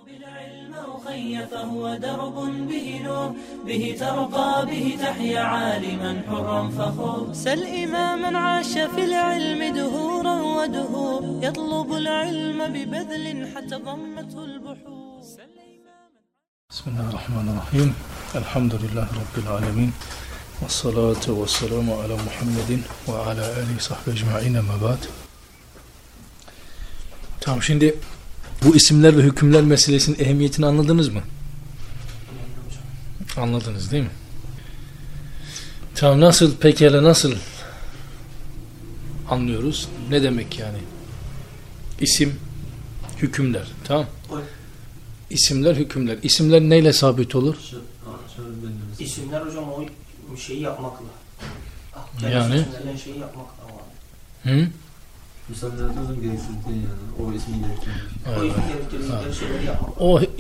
بالعلم أخي فهو درب به نور به ترقى به تحيا عالما حرا فخور سل إماما عاش في العلم دهورا ودهور يطلب العلم ببذل حتى ضمته البحور. بسم الله الرحمن الرحيم. الحمد لله رب العالمين والصلاة والسلام على محمد وعلى آله صحبه ecmaîn amma ba'd. Tamam, şimdi bu isimler ve hükümler meselesinin ehemmiyetini anladınız mı? Anladınız değil mi? Tamam, pekala nasıl anlıyoruz? Ne demek yani? İsim, hükümler. Tamam. İsimler, hükümler. İsimler neyle sabit olur? İsimler hocam o şeyi yapmakla. Yani? Şeyi yapmakla var. Hı? Müsaadenizin gerektirdikleri yani o ismin gerektirdikleri. O ismin gerektirdikleri şeyleri yapmak.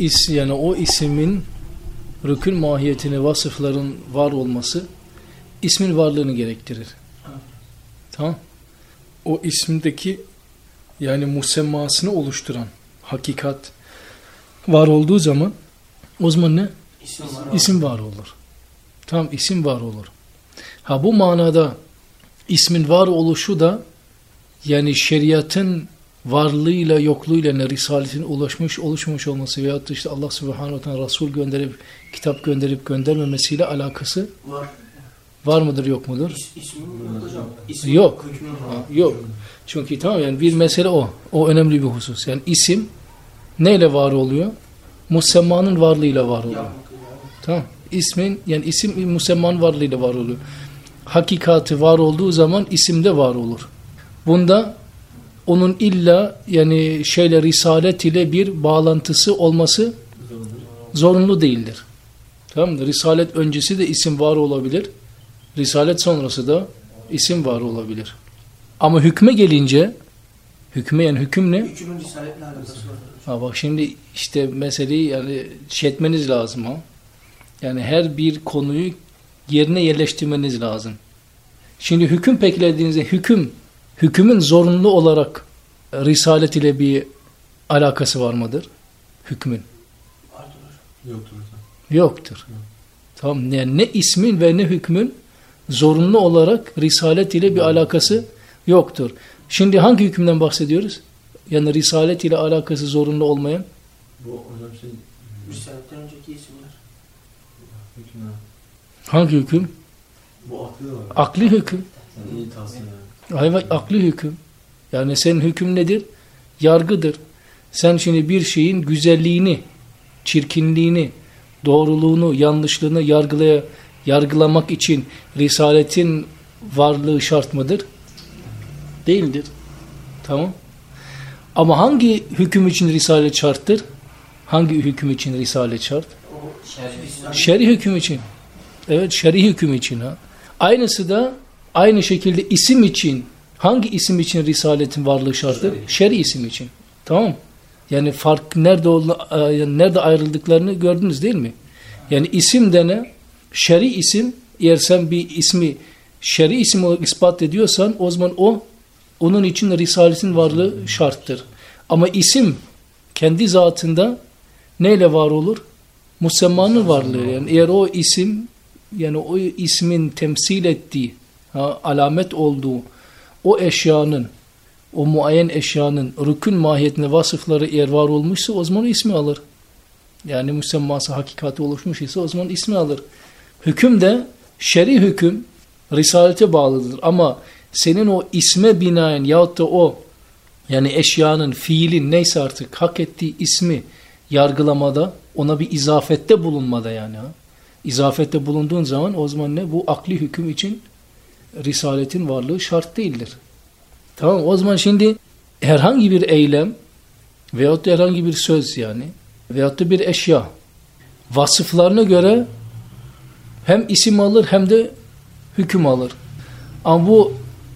O isimin rükün mahiyetini, vasıfların var olması ismin varlığını gerektirir. Evet. Tamam. O isimdeki yani musemmasını oluşturan hakikat var olduğu zaman o zaman ne? İsim var olur. Tamam, isim var olur. Bu manada ismin var oluşu da yani şeriatın varlığıyla yokluğuyla ne risaletin oluşmuş olması veyahut da işte Allah Subhanahu Teala Resul gönderip kitap gönderip göndermemesiyle alakası var mıdır yok mudur? İsmin hocam. Yok. Yok. Çünkü tamam yani bir mesele o. O önemli bir husus. Yani isim neyle var oluyor? Musemmanın varlığıyla var oluyor. Tamam. İsmin yani isim musemmanın varlığıyla var oluyor. Hakikati var olduğu zaman isimde var olur. Bunda onun illa yani risalet ile bir bağlantısı olması zorunlu değildir. Tamam mı? Risalet öncesi de isim var olabilir. Risalet sonrası da isim var olabilir. Ama hükme gelince hüküm ne? Hükümün risaletle alakası var. Bak şimdi işte meseleyi yani etmeniz lazım ha. Yani her bir konuyu yerine yerleştirmeniz lazım. Şimdi hüküm peklediğinizde hükümün zorunlu olarak risalet ile bir alakası var mıdır? Hükmün. Vardır hocam. Yoktur hocam. Yoktur. Yok. Tamam, yani ne ismin ve ne hükmün zorunlu olarak risalet ile bir alakası yoktur. Şimdi hangi hükümden bahsediyoruz? Yani risalet ile alakası zorunlu olmayan? Bu hocam Risaletten önceki isimler. hükümler. Hangi hüküm? Bu aklı var. Akli hüküm. Yani iyi tavsiye. Evet, akli hüküm. Yani senin hüküm nedir? Yargıdır. Sen şimdi bir şeyin güzelliğini, çirkinliğini, doğruluğunu, yanlışlığını yargılamak için risaletin varlığı şart mıdır? Değildir. Tamam. Ama hangi hüküm için risalet şarttır? Hangi hüküm için risalet şart? Şer'i hüküm için. Evet, şer'i hüküm için. Aynısı da aynı şekilde isim için, hangi isim için risaletin varlığı şarttır? Şer'i isim için. Tamam. Yani fark nerede ayrıldıklarını gördünüz değil mi? Yani isim dene, şer'i isim, eğer sen bir ismi şer'i isim olarak ispat ediyorsan o zaman onun için risaletin varlığı şarttır. Ama isim kendi zatında neyle var olur? Musemmanın varlığı. Yani eğer o isim yani o ismin temsil ettiği, alamet olduğu o eşyanın, o muayyen eşyanın rükün mahiyetine vasıfları eğer var olmuşsa o zaman ismi alır. Yani müsemması hakikati oluşmuş ise o zaman ismi alır. Hüküm de şer'i hüküm risalete bağlıdır. Ama senin o isme binaen yahut da o yani eşyanın, fiilin neyse artık hak ettiği ismi yargılamada, ona bir izafette bulunmada yani. İzafette bulunduğun zaman o zaman ne? Bu akli hüküm için risaletin varlığı şart değildir. Tamam, o zaman şimdi herhangi bir eylem veyahut da herhangi bir söz yani veyahut da bir eşya vasıflarına göre hem isim alır hem de hüküm alır. Ama bu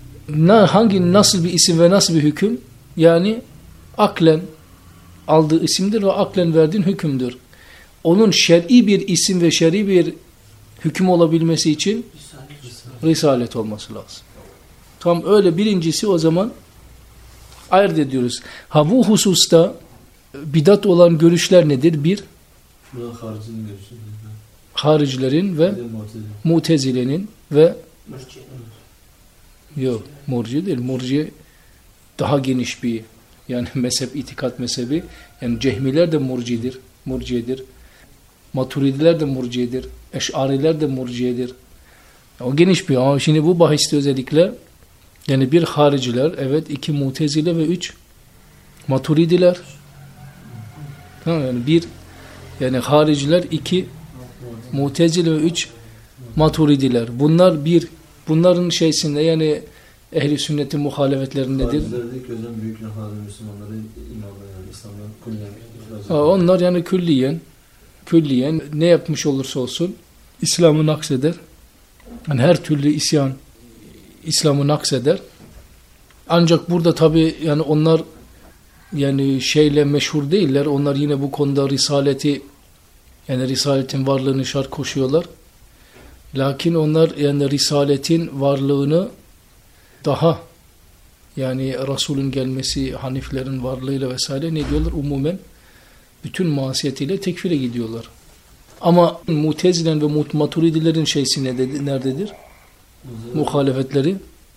nasıl bir isim ve nasıl bir hüküm? Yani aklen aldığı isimdir ve aklen verdiğin hükümdür. Onun şer'i bir isim ve şer'i bir hüküm olabilmesi için risalet olması lazım. Tam öyle birincisi o zaman ayırt ediyoruz. Bu hususta bidat olan görüşler nedir? Bir, Bunlar haricinin görüşü. haricilerin ve Bir de Mu'tezile. Mutezile'nin ve Mürciye. yok murciye değil. Murciye daha geniş bir yani mezhep, itikat mezhebi. Yani Cehmiler de murciyedir. Maturidiler de murciyedir. Eş'ariler de murciyedir. O geniş bir ama şimdi bu bahiste özellikle yani bir hariciler, evet, 2 Mutezile ve 3 Maturidiler. Tamam yani bir yani hariciler 2 Mutezile ve 3 Maturidiler. Bunların şeysinde yani ehli sünnetin muhalefetlerindedir. Hariciler de gözden büyük lafazı Müslümanları imamlar yani İslam'dan külliyen. Onlar yani külliyen ne yapmış olursa olsun İslam'ı nakseder. Yani her türlü isyan İslam'ı nakseder. Ancak burada tabi yani onlar yani şeyle meşhur değiller. Onlar yine bu konuda Risaletin varlığını şart koşuyorlar. Lakin onlar yani Risaletin varlığını daha yani Resul'ün gelmesi, Haniflerin varlığıyla vesaire ne diyorlar? Umumen bütün masiyetiyle tekfire gidiyorlar. Ama Mutezilen ve Maturidilerin şeysi nerededir? Muhalefetleri.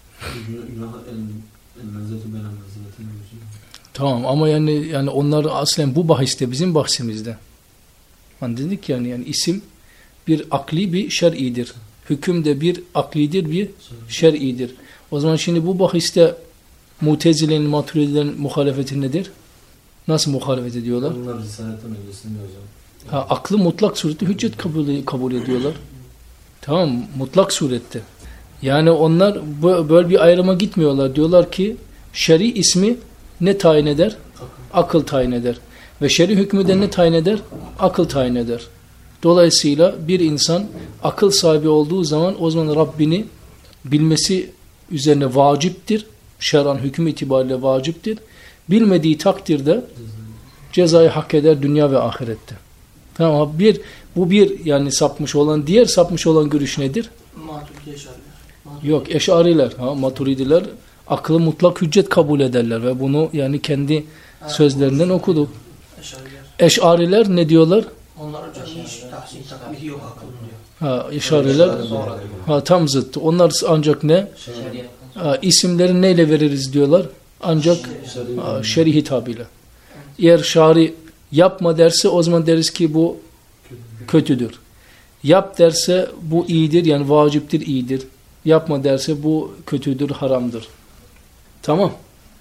Tamam ama yani onlar aslen bu bahiste bizim bahsimizde. Hani dedik yani isim bir akli bir şer'idir. Hüküm de bir aklidir bir şer'idir. O zaman şimdi bu bahiste Mutezile'nin, Maturidilerin muhalefeti nedir? Nasıl muhalefet ediyorlar? Onlar Risaletten öncesinde hocam. Aklı mutlak surette hüccet kabul ediyorlar. Tamam, mutlak surette. Yani onlar böyle bir ayrıma gitmiyorlar. Diyorlar ki şer'i ismi ne tayin eder? Akıl tayin eder. Ve şer'i hükmü de ne tayin eder? Akıl tayin eder. Dolayısıyla bir insan akıl sahibi olduğu zaman o zaman Rabbini bilmesi üzerine vaciptir. Şer'an hüküm itibariyle vaciptir. Bilmediği takdirde cezayı hak eder dünya ve ahirette. Tamam, bu bir yani sapmış olan, diğer sapmış olan görüş nedir? Maturidi Eş'ariler. Yok, Eş'ariler, Maturidiler aklı mutlak hüccet kabul ederler ve bunu yani kendi sözlerinden okuduk. Eş'ariler ne diyorlar? Onlar hocam hiç tahsin takmidi yok akılın diyor. Eş'ariler tam zıttı. Onlar ancak ne? İsimleri neyle veririz diyorlar? Ancak şer'i hitabıyla. Eğer şari yapma derse o zaman deriz ki bu kötüdür. Yap derse bu iyidir yani vaciptir, iyidir. Yapma derse bu kötüdür, haramdır. Tamam.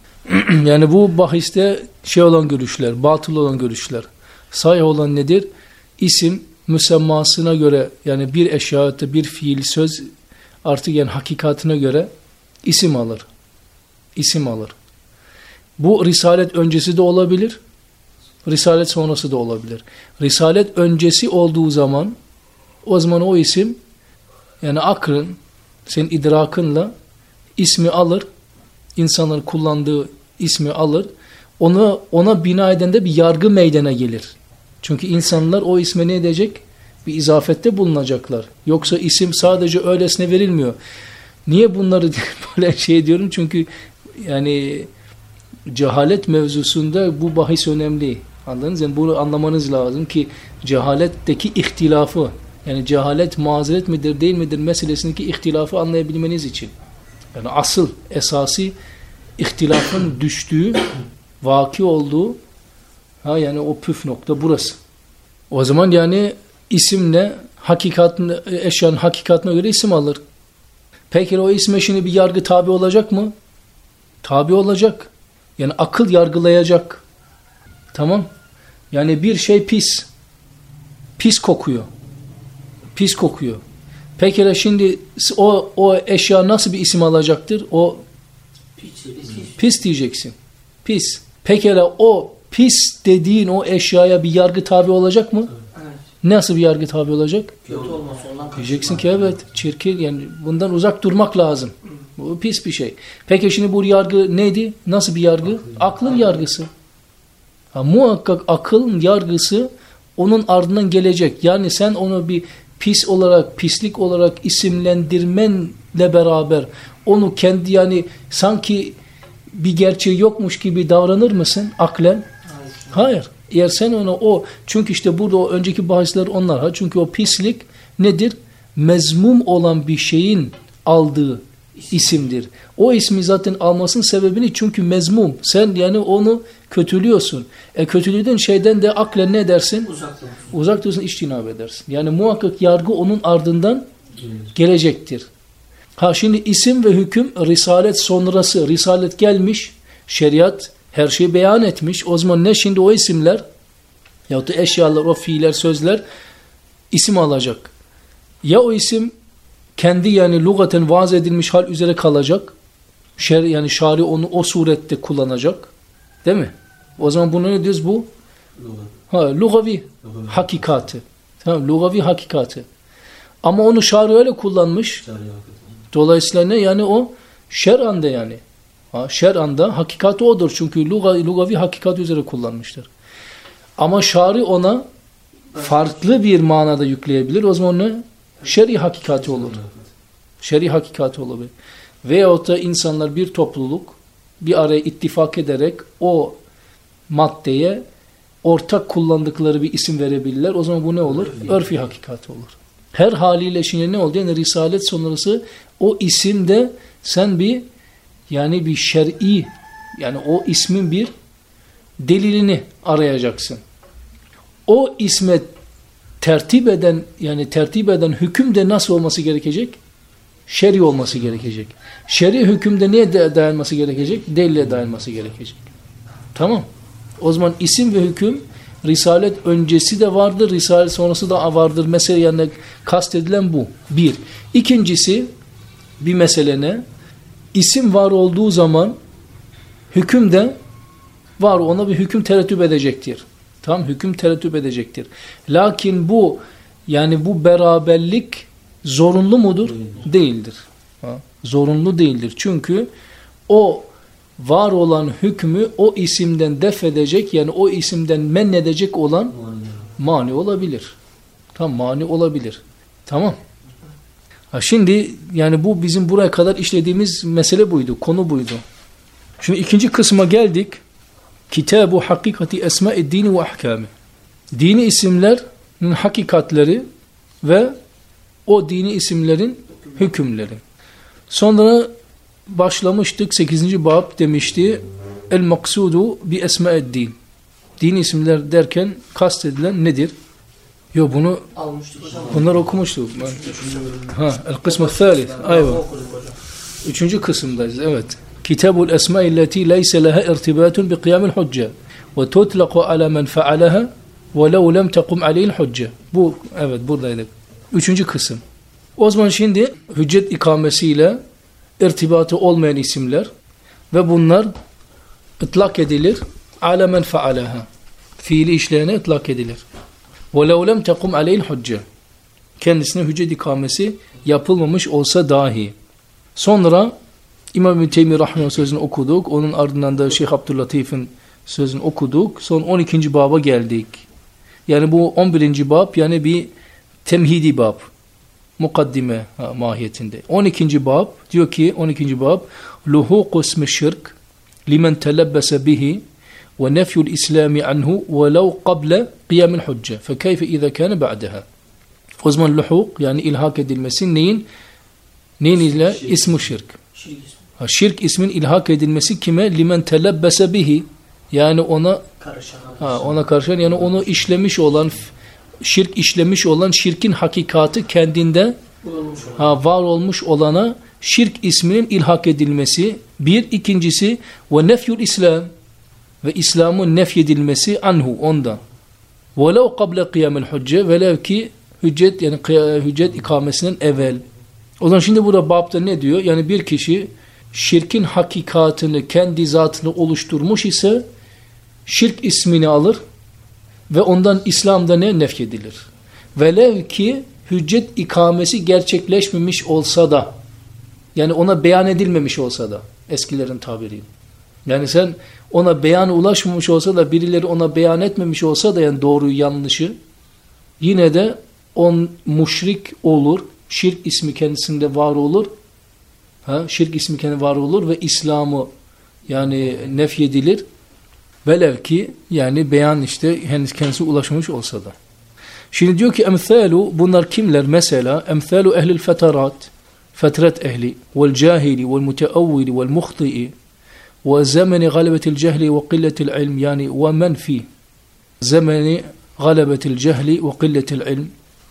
Yani bu bahiste olan görüşler, batıl olan görüşler. Sahih olan nedir? İsim müsemmasına göre yani bir eşyada bir fiil, söz artık yani hakikatine göre isim alır. İsim alır. Bu Risalet öncesi de olabilir. Risalet sonrası da olabilir. Risalet öncesi olduğu zaman o zaman o isim yani aklın, senin idrakınla ismi alır. İnsanların kullandığı ismi alır. Ona bina eden de bir yargı meydana gelir. Çünkü insanlar o isme ne edecek? Bir izafette bulunacaklar. Yoksa isim sadece öylesine verilmiyor. Niye bunları böyle diyorum? Çünkü yani cehalet mevzusunda bu bahis önemli. Anladınız? Yani bunu anlamanız lazım ki cehaletteki ihtilafı yani cehalet mazeret midir değil midir meselesindeki ihtilafı anlayabilmeniz için. Yani asıl esası ihtilafın düştüğü, vaki olduğu yani o püf nokta burası. O zaman yani isimle eşyanın hakikatine göre isim alır. Peki o isme şimdi bir yargı tabi olacak mı? Tabi olacak. Yani akıl yargılayacak. Tamam. Yani bir şey pis. Pis kokuyor. Pis kokuyor. Peki şimdi o eşya nasıl bir isim alacaktır? O pis diyeceksin. Pis. Peki o pis dediğin o eşyaya bir yargı tabi olacak mı? Evet. Nasıl bir yargı tabi olacak? Kötü olmaz ondan. Diyeceksin ki evet çirkin yani bundan uzak durmak lazım. Bu pis bir şey. Peki şimdi bu yargı neydi? Nasıl bir yargı? Aklın yargısı. Muhakkak akılın yargısı onun ardından gelecek. Yani sen onu bir pis olarak, pislik olarak isimlendirmenle beraber onu kendi yani sanki bir gerçeği yokmuş gibi davranır mısın aklen? Hayır. Eğer sen onu çünkü işte burada o önceki bahisler onlar. Çünkü o pislik nedir? Mezmum olan bir şeyin aldığı isimdir. O ismi zaten almasının sebebini çünkü mezmum. Sen yani onu kötülüyorsun. Kötülüğün şeyden de aklen ne dersin? Uzak dursun, içtinab edersin. Yani muhakkak yargı onun ardından gelecektir. Şimdi isim ve hüküm risalet sonrası. Risalet gelmiş, şeriat her şeyi beyan etmiş. O zaman ne şimdi o isimler yahut da eşyalar, o fiiller, sözler isim alacak. Ya o isim kendi yani lügaten vaz edilmiş hal üzere kalacak. Yani şari onu o surette kullanacak. Değil mi? O zaman bunu ne diyoruz bu? Lugavi hakikati. Tamam, lugavi hakikati. Ama onu şari öyle kullanmış. Dolayısıyla ne? Yani o şer'anda yani. Şer'anda hakikati odur. Çünkü lugavi hakikat üzere kullanmıştır. Ama şari ona farklı bir manada yükleyebilir. O zaman ne? Şer'i hakikati olur. Şer'i hakikati olabilir. Veyahut da insanlar bir topluluk bir araya ittifak ederek o maddeye ortak kullandıkları bir isim verebilirler. O zaman bu ne olur? Örfi hakikati olur. Her haliyle şimdi ne oldu? Yani risalet sonrası o isimde sen bir şer'i yani o ismin bir delilini arayacaksın. O isme tertip eden hüküm de nasıl olması gerekecek? Şer'i olması gerekecek. Şer'i hükümde neye dayanması gerekecek? Delile dayanması gerekecek. Tamam. O zaman isim ve hüküm risalet öncesi de vardır, risalet sonrası da vardır. Mesela yani kastedilen bu. Bir. İkincisi bir mesele ne? İsim var olduğu zaman hüküm de var. Ona bir hüküm terettüp edecektir. Tamam, hüküm terettüp edecektir. Lakin bu beraberlik zorunlu mudur? Değildir. Zorunlu değildir. Çünkü o var olan hükmü o isimden def edecek, yani o isimden men edecek olan mani olabilir. Tamam, mani olabilir. Tamam. Şimdi yani bu bizim buraya kadar işlediğimiz mesele buydu, konu buydu. Şimdi ikinci kısma geldik. Kitabu hakikati esma-i dini ve ahkami. Dini isimlerin hakikatleri ve o dini isimlerin hükümleri. Sonra başlamıştık 8. bab demişti. El maksudu bi esma-i din. Dini isimler derken kastedilen nedir? Yo bunu bunlar okumuştuk. El kısmı thalith. Ayva. Üçüncü kısımdayız. Evet. Kitabul esma illeti leyse leha irtibatun bi qiyamil hücce ve tutlaqu ala men fealaha ve lev lem tekum aleyhil hücce. Bu evet buradaydık. Üçüncü kısım. O zaman şimdi hüccet ikamesiyle irtibatı olmayan isimler ve bunlar ıtlak edilir. Ala men fealaha. Fiili işlerine ıtlak edilir. وَلَوْ لَمْ تَقُمْ عَلَيْهِ الْحُجَّةِ Kendisine hüccet ikamesi yapılmamış olsa dahi. Sonra İmam İbn Teymi Rahimahullah sözünü okuduk. Onun ardından da Şeyh Abdüllatif'in sözünü okuduk. Son 12. baba geldik. Yani bu 11. bab yani bir temhidi bab. Mukaddime mahiyetinde. 12. bab diyor ki 12. bab luhuqu ismi şirk limen telebbese bihi ve nefyul islami anhu ve lev qable qiyamil hücce fe keyfe iza kâne ba'daha. O zaman luhuk yani ilhak edilmesi neyin ile? İsmi şirk. Şirk ismin ilhak edilmesi kime? Limen telebbese bihi yani ona karışan yani onu işlemiş olan şirk işlemiş olan şirkin hakikati kendinde var olmuş olana şirk isminin ilhak edilmesi bir. İkincisi ve nefyul İslam ve İslam'ın nefyedilmesi anhu ondan. Velev kable kıyamel hücce velev ki hüccet yani hüccet ikamesinden evvel. O zaman şimdi burada babda ne diyor? Yani bir kişi şirkin hakikatını kendi zatını oluşturmuş ise şirk ismini alır ve ondan İslam'da ne nefyedilir. Velev ki hüccet ikamesi gerçekleşmemiş olsa da yani ona beyan edilmemiş olsa da eskilerin tabiriyle. Yani sen ona beyanı ulaşmamış olsa da birileri ona beyan etmemiş olsa da yani doğruyu yanlışı yine de on müşrik olur. Şirk ismi kendisinde var olur. Şirk ismi kendisinde var olur ve İslam'ı yani nefyedilir. Velev ki yani beyan işte henüz kendisi ulaşmış olsa da. Şimdi diyor ki emthalu, bunlar kimler? Mesela emthalu ehlil fetarat, fetret ehli, vel cahili, vel muteavvili, vel muhti'i, ve zemeni galebetil cehli ve qilletil ilm, yani ve men fi zemeni galebetil cehli ve qilletil ilm.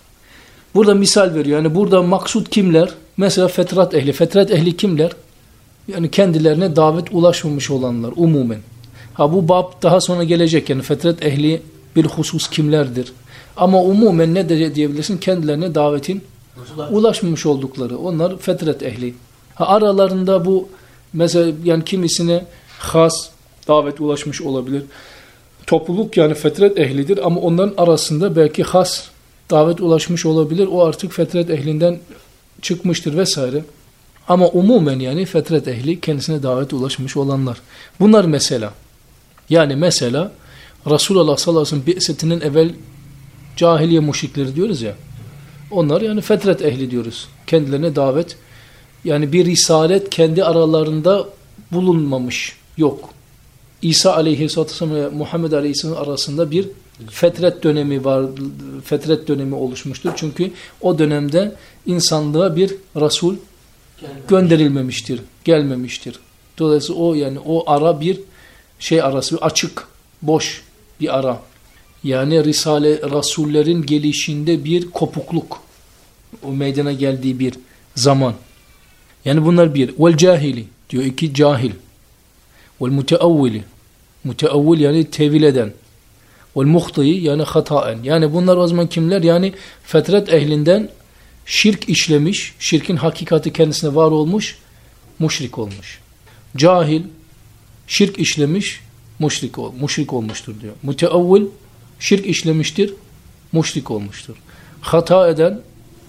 Burada misal veriyor. Yani burada maksut kimler? Mesela fetrat ehli. Fetrat ehli kimler? Yani kendilerine davet ulaşmamış olanlar umumen. Ha bu bab daha sonra gelecek. Yani fetrat ehli bilhusus kimlerdir? Ama umumen ne de diyebilirsin? Kendilerine davetin ulaşmamış oldukları. Onlar fetret ehli. Ha aralarında bu mesela yani kimisine has davet ulaşmış olabilir. Topluluk yani fetret ehlidir ama onların arasında belki has davet ulaşmış olabilir. O artık fetret ehlinden çıkmıştır vesaire. Ama umumen yani fetret ehli kendisine davet ulaşmış olanlar. Bunlar mesela. Yani mesela Resulullah sallallahu aleyhi ve sellem bi'setinden evvel cahiliye müşrikleri diyoruz ya. Onlar yani fetret ehli diyoruz. Kendilerine davet. Yani bir risalet kendi aralarında bulunmamış. Yok. İsa aleyhisselatü vesselam ve Muhammed aleyhisselam arasında bir fetret dönemi var. Fetret dönemi oluşmuştur. Çünkü o dönemde insanlığa bir Resul gönderilmemiştir. Gelmemiştir. Dolayısıyla o yani o ara bir şey arası, bir açık, boş bir ara. Yani Rasullerin gelişinde bir kopukluk. O meydana geldiği bir zaman. Yani bunlar bir. Vel cahili diyor, iki cahil. Vel muteavvili. Muteavvil yani tevil eden. Vel muhti'i yani hataen. Yani bunlar o zaman kimler? Yani fetret ehlinden şirk işlemiş, şirkin hakikati kendisine var olmuş, müşrik olmuş. Cahil, şirk işlemiş, müşrik olmuştur diyor. Muteavvil, şirk işlemiştir, müşrik olmuştur. Hata eden,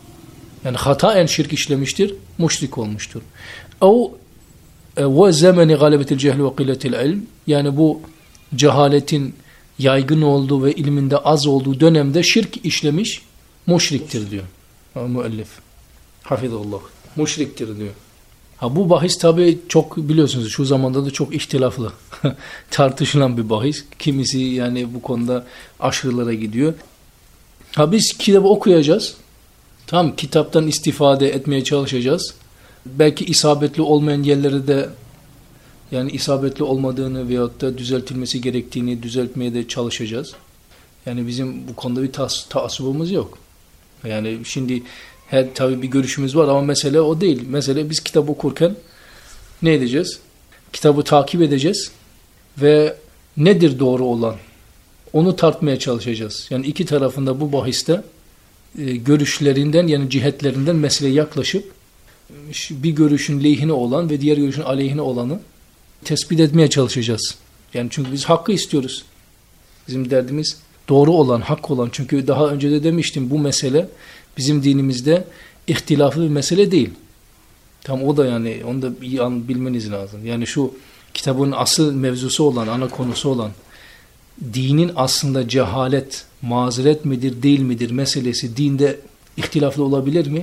yani hataen şirk işlemiştir, müşrik olmuştur. Ve zemeni galebetil cehli ve qilletil ilm, yani bu cehaletin yaygın olduğu ve ilminde az olduğu dönemde şirk işlemiş, müşriktir diyor. Müellif. Hafizallah. Müşriktir diyor. Ha bu bahis tabi çok biliyorsunuz şu zamanda da çok ihtilaflı. Tartışılan bir bahis. Kimisi yani bu konuda aşırılara gidiyor. Ha biz kitabı okuyacağız. Tamam, kitaptan istifade etmeye çalışacağız. Belki isabetli olmayan yerleri de yani isabetli olmadığını veyahut da düzeltilmesi gerektiğini düzeltmeye de çalışacağız. Yani bizim bu konuda bir taassubumuz yok. Yani şimdi tabii bir görüşümüz var ama mesele o değil. Mesele biz kitap okurken ne edeceğiz? Kitabı takip edeceğiz ve nedir doğru olan? Onu tartmaya çalışacağız. Yani iki tarafında bu bahiste görüşlerinden yani cihetlerinden meseleye yaklaşıp bir görüşün lehine olan ve diğer görüşün aleyhine olanı tespit etmeye çalışacağız. Yani çünkü biz hakkı istiyoruz. Bizim derdimiz doğru olan, hak olan. Çünkü daha önce de demiştim bu mesele bizim dinimizde ihtilaflı bir mesele değil. Tam o da yani onu da iyi bilmeniz lazım. Yani şu kitabın asıl mevzusu olan, ana konusu olan dinin aslında cehalet, mazeret midir, değil midir meselesi dinde ihtilaflı olabilir mi?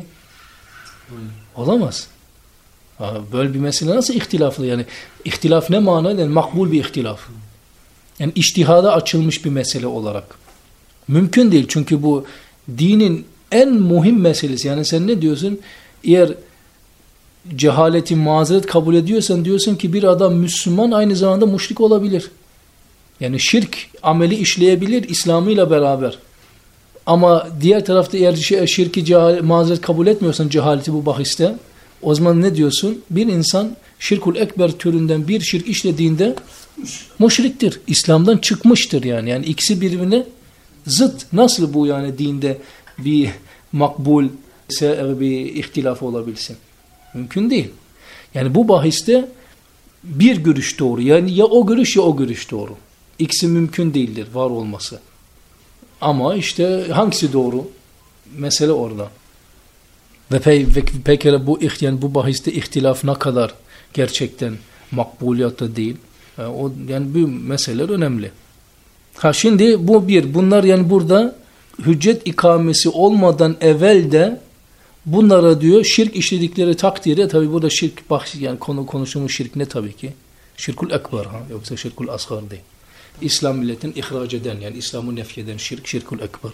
Olamaz. Böyle bir mesele nasıl ihtilaflı? Yani ihtilaf ne manada? Yani makbul bir ihtilaf. Yani içtihada açılmış bir mesele olarak. Mümkün değil çünkü bu dinin en mühim meselesi. Yani sen ne diyorsun? Eğer cehaleti mazeret kabul ediyorsan diyorsun ki bir adam Müslüman aynı zamanda müşrik olabilir. Yani şirk ameli işleyebilir İslam'ıyla beraber. Ama diğer tarafta eğer şirki mazeret kabul etmiyorsan cehaleti bu bahiste o zaman ne diyorsun? Bir insan şirkul ekber türünden bir şirk işlediğinde müşriktir. İslam'dan çıkmıştır yani. Yani ikisi birbirine zıt. Nasıl bu yani dinde bir makbul bir ihtilaf olabilsin? Mümkün değil. Yani bu bahiste bir görüş doğru. Yani ya o görüş ya o görüş doğru. İkisi mümkün değildir var olması. Ama işte hangisi doğru? Mesele orada. Ve pekala bu yani bu bahiste ihtilaf ne kadar gerçekten makbuliyatta değil. Yani bu meseleler önemli. Ha şimdi bu bir. Bunlar yani burada hüccet ikamesi olmadan evvel de bunlara diyor şirk işledikleri takdirde tabi burada şirk yani konuştuğumuz şirk ne tabii ki? Şirkul ekber yoksa şirkul asgar değil. İslam milletin ihraç eden, yani İslam'ı nefyeden şirk, şirkul ekber.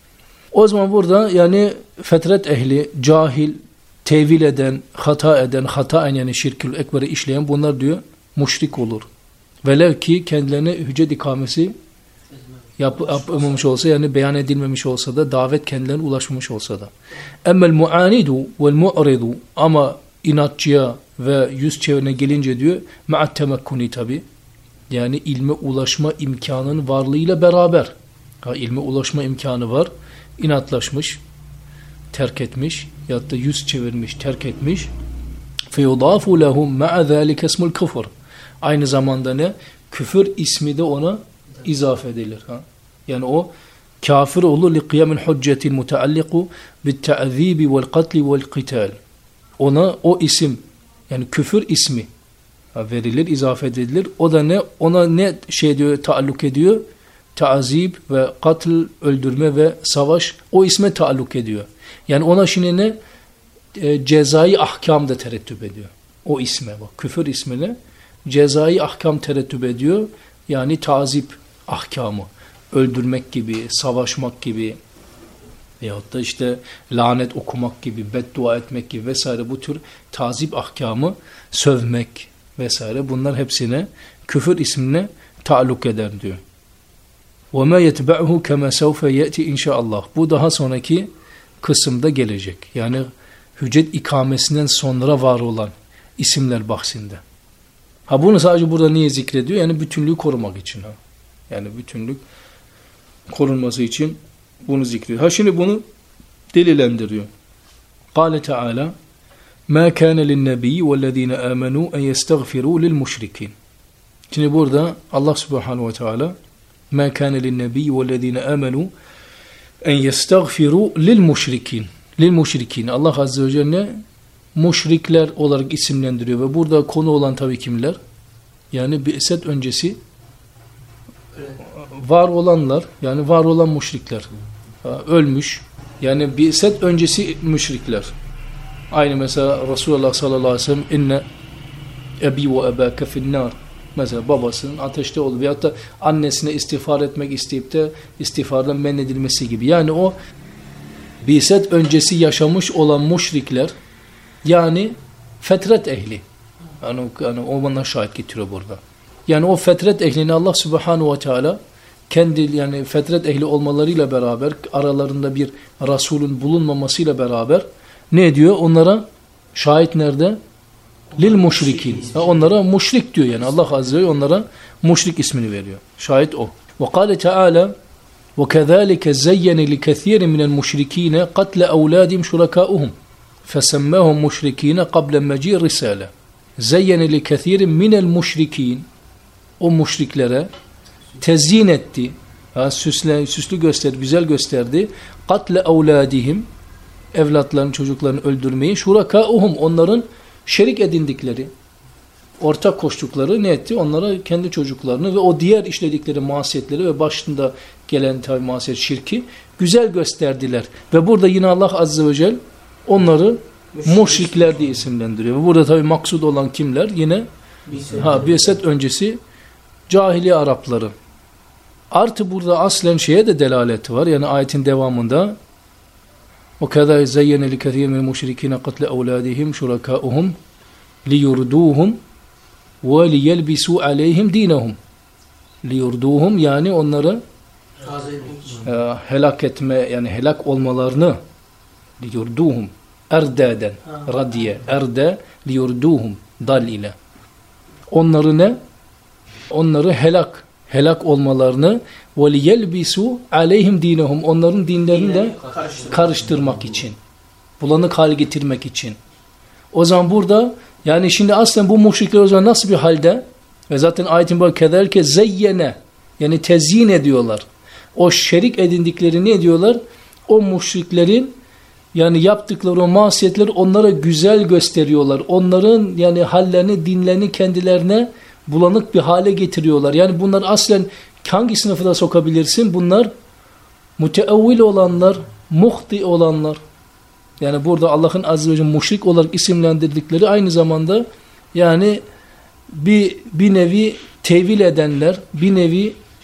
O zaman burada yani fetret ehli, cahil, tevil eden, hataen yani şirkül ekberi işleyen bunlar diyor müşrik olur. Velev ki kendilerine hüccet ikamesi yapılmamış olsa, yani beyan edilmemiş olsa da, davet kendilerine ulaşmamış olsa da. Emmel muanidu vel mu'ridu, ama inatçıya ve yüz çevirine gelince diyor ma'at temekkuni, tabi yani ilme ulaşma imkanının varlığıyla beraber. İlme ulaşma imkanı var, inatlaşmış, terk etmiş ya da yüz çevirmiş, terk etmiş. فَيُضَافُ لَهُمْ مَعَ ذَٰلِكَ اسْمُ الْكُفُرِ. Aynı zamanda ne? Küfür ismi de ona izafe edilir. Yani o kafir olur لِقِيَمِ الْحُجَّةِ الْمُتَعَلِّقُ بِالتَّعْذِيبِ وَالْقَتْلِ وَالْقِتَالِ. Ona o isim, yani küfür ismi verilir, izafe edilir. O da ne? Ona ne şey diyor, taalluk ediyor? Ta'zib ve katl, öldürme ve savaş, o isme taalluk ediyor. Yani ona şimdi ne? Cezai ahkam da terettüp ediyor. O isme bak, küfür ismine cezai ahkam terettüp ediyor. Yani tazip ahkamı, öldürmek gibi, savaşmak gibi veyahut da işte lanet okumak gibi, beddua etmek gibi vesaire, bu tür tazip ahkamı, sövmek vesaire, bunlar hepsine küfür ismine taalluk eder diyor. وَمَا يَتْبَعُهُ كَمَا سَوْفَ يَأْتِ inşallah. Bu daha sonraki kısımda gelecek. Yani hüccet ikamesinden sonra var olan isimler bahsinde. Bunu sadece burada niye zikrediyor? Yani bütünlüğü korumak için. Yani bütünlük korunması için bunu zikrediyor. Şimdi bunu delillendiriyor. Kâle Teala مَا كَانَ لِلنَّبِيِّ وَالَّذ۪ينَ آمَنُوا اَنْ يَسْتَغْفِرُوا لِلْمُشْرِكِينَ. Şimdi burada Allah Subhanahu ve Teala مَا كَانَ لِلنَّبِيِّ وَالَّذ۪ينَ آمَنُوا اَنْ يَسْتَغْفِرُوا لِلْمُشْرِكِينَ. Lil-müşrikin. Allah Azze ve Celle müşrikler olarak isimlendiriyor ve burada konu olan tabii kimler? Yani bi'set öncesi var olanlar, yani var olan müşrikler. Ölmüş. Yani bi'set öncesi müşrikler. Aynı mesela Resulullah sallallahu aleyhi ve sellem inne ebi ve ebâke finnâr. Mesela babasının ateşte olduğu veyahut da annesine istiğfar etmek isteyip de istiğfardan men edilmesi gibi. Yani o bi'set öncesi yaşamış olan müşrikler, yani fetret ehli. Yani o bana şahit getiriyor burada. Yani o fetret ehlini Allah Subhanahu ve Teala kendi, yani fetret ehli olmalarıyla beraber, aralarında bir Resulün bulunmamasıyla beraber ne ediyor? Onlara şahit nerede? Lil müşrikin. Onlara müşrik diyor, yani Allah Azze ve Celle onlara müşrik ismini veriyor. Şahit o. Ve kâle Teala وَكَذَٰلِكَ زَيَّنِ لِكَثِيرٍ مِنَ الْمُشْرِك۪ينَ قَتْلَ اَوْلَادِهِمْ شُرَكَاؤُهُمْ فَسَمَّاهُمْ مُشْرِك۪ينَ قَبْلَ مَجِيءِ رِسَالَةِ. زَيَّنِ لِكَثِيرٍ مِنَ الْمُشْرِك۪ينَ. O müşriklere tezyin etti, süslü gösterdi, güzel gösterdi. قَتْلَ اَوْلَادِهِمْ, evlatlarını, çocuklarını öldürmeyi, şurakâuhum, onların şerik edindikleri, ortak koştukları ne etti? Onlara kendi çocuklarını ve o diğer işledikleri masiyetleri ve başında gelen tabi masiyet, şirki güzel gösterdiler. Ve burada yine Allah Azze ve Celle onları müşrikler diye isimlendiriyor. Ve burada tabi maksud olan kimler? Yine bi'set öncesi cahiliye Arapları. Artı burada aslen şeye de delaleti var. Yani ayetin devamında وَكَذَا زَيَّنَ لِكَثِيرٍ مِنَ الْمُشْرِكِينَ قَتْلَ اَوْلَادِهِمْ شُرَكَاؤُهُمْ لِيُرْدُوهُمْ وَلِيَلْبِسُوا عَلَيْهِمْ دِينَهُمْ. لِيُرْدُوهُمْ, yani onları helak etme, yani helak olmalarını, لِيُرْدُوهُمْ erdeden, radiye, erde, لِيُرْدُوهُمْ dal ile. Onları ne? Onları helak olmalarını, وَلِيَلْبِسُوا عَلَيْهِمْ دِينَهُمْ, onların dinlerini de karıştırmak için, bulanık hale getirmek için. O zaman burada, yani şimdi aslen bu müşrikler o zaman nasıl bir halde? Ve zaten ayetin bak kederke zeyyene, yani tezyin ediyorlar. O şerik edindikleri ne ediyorlar? O müşriklerin yani yaptıkları o masiyetleri onlara güzel gösteriyorlar. Onların yani hallerini, dinlerini kendilerine bulanık bir hale getiriyorlar. Yani bunlar aslen hangi sınıfı da sokabilirsin? Bunlar müteevvil olanlar, muhti olanlar. Yani burada Allah'ın Azze ve Celle müşrik olarak isimlendirdikleri aynı zamanda yani bir nevi tevil edenler, bir nevi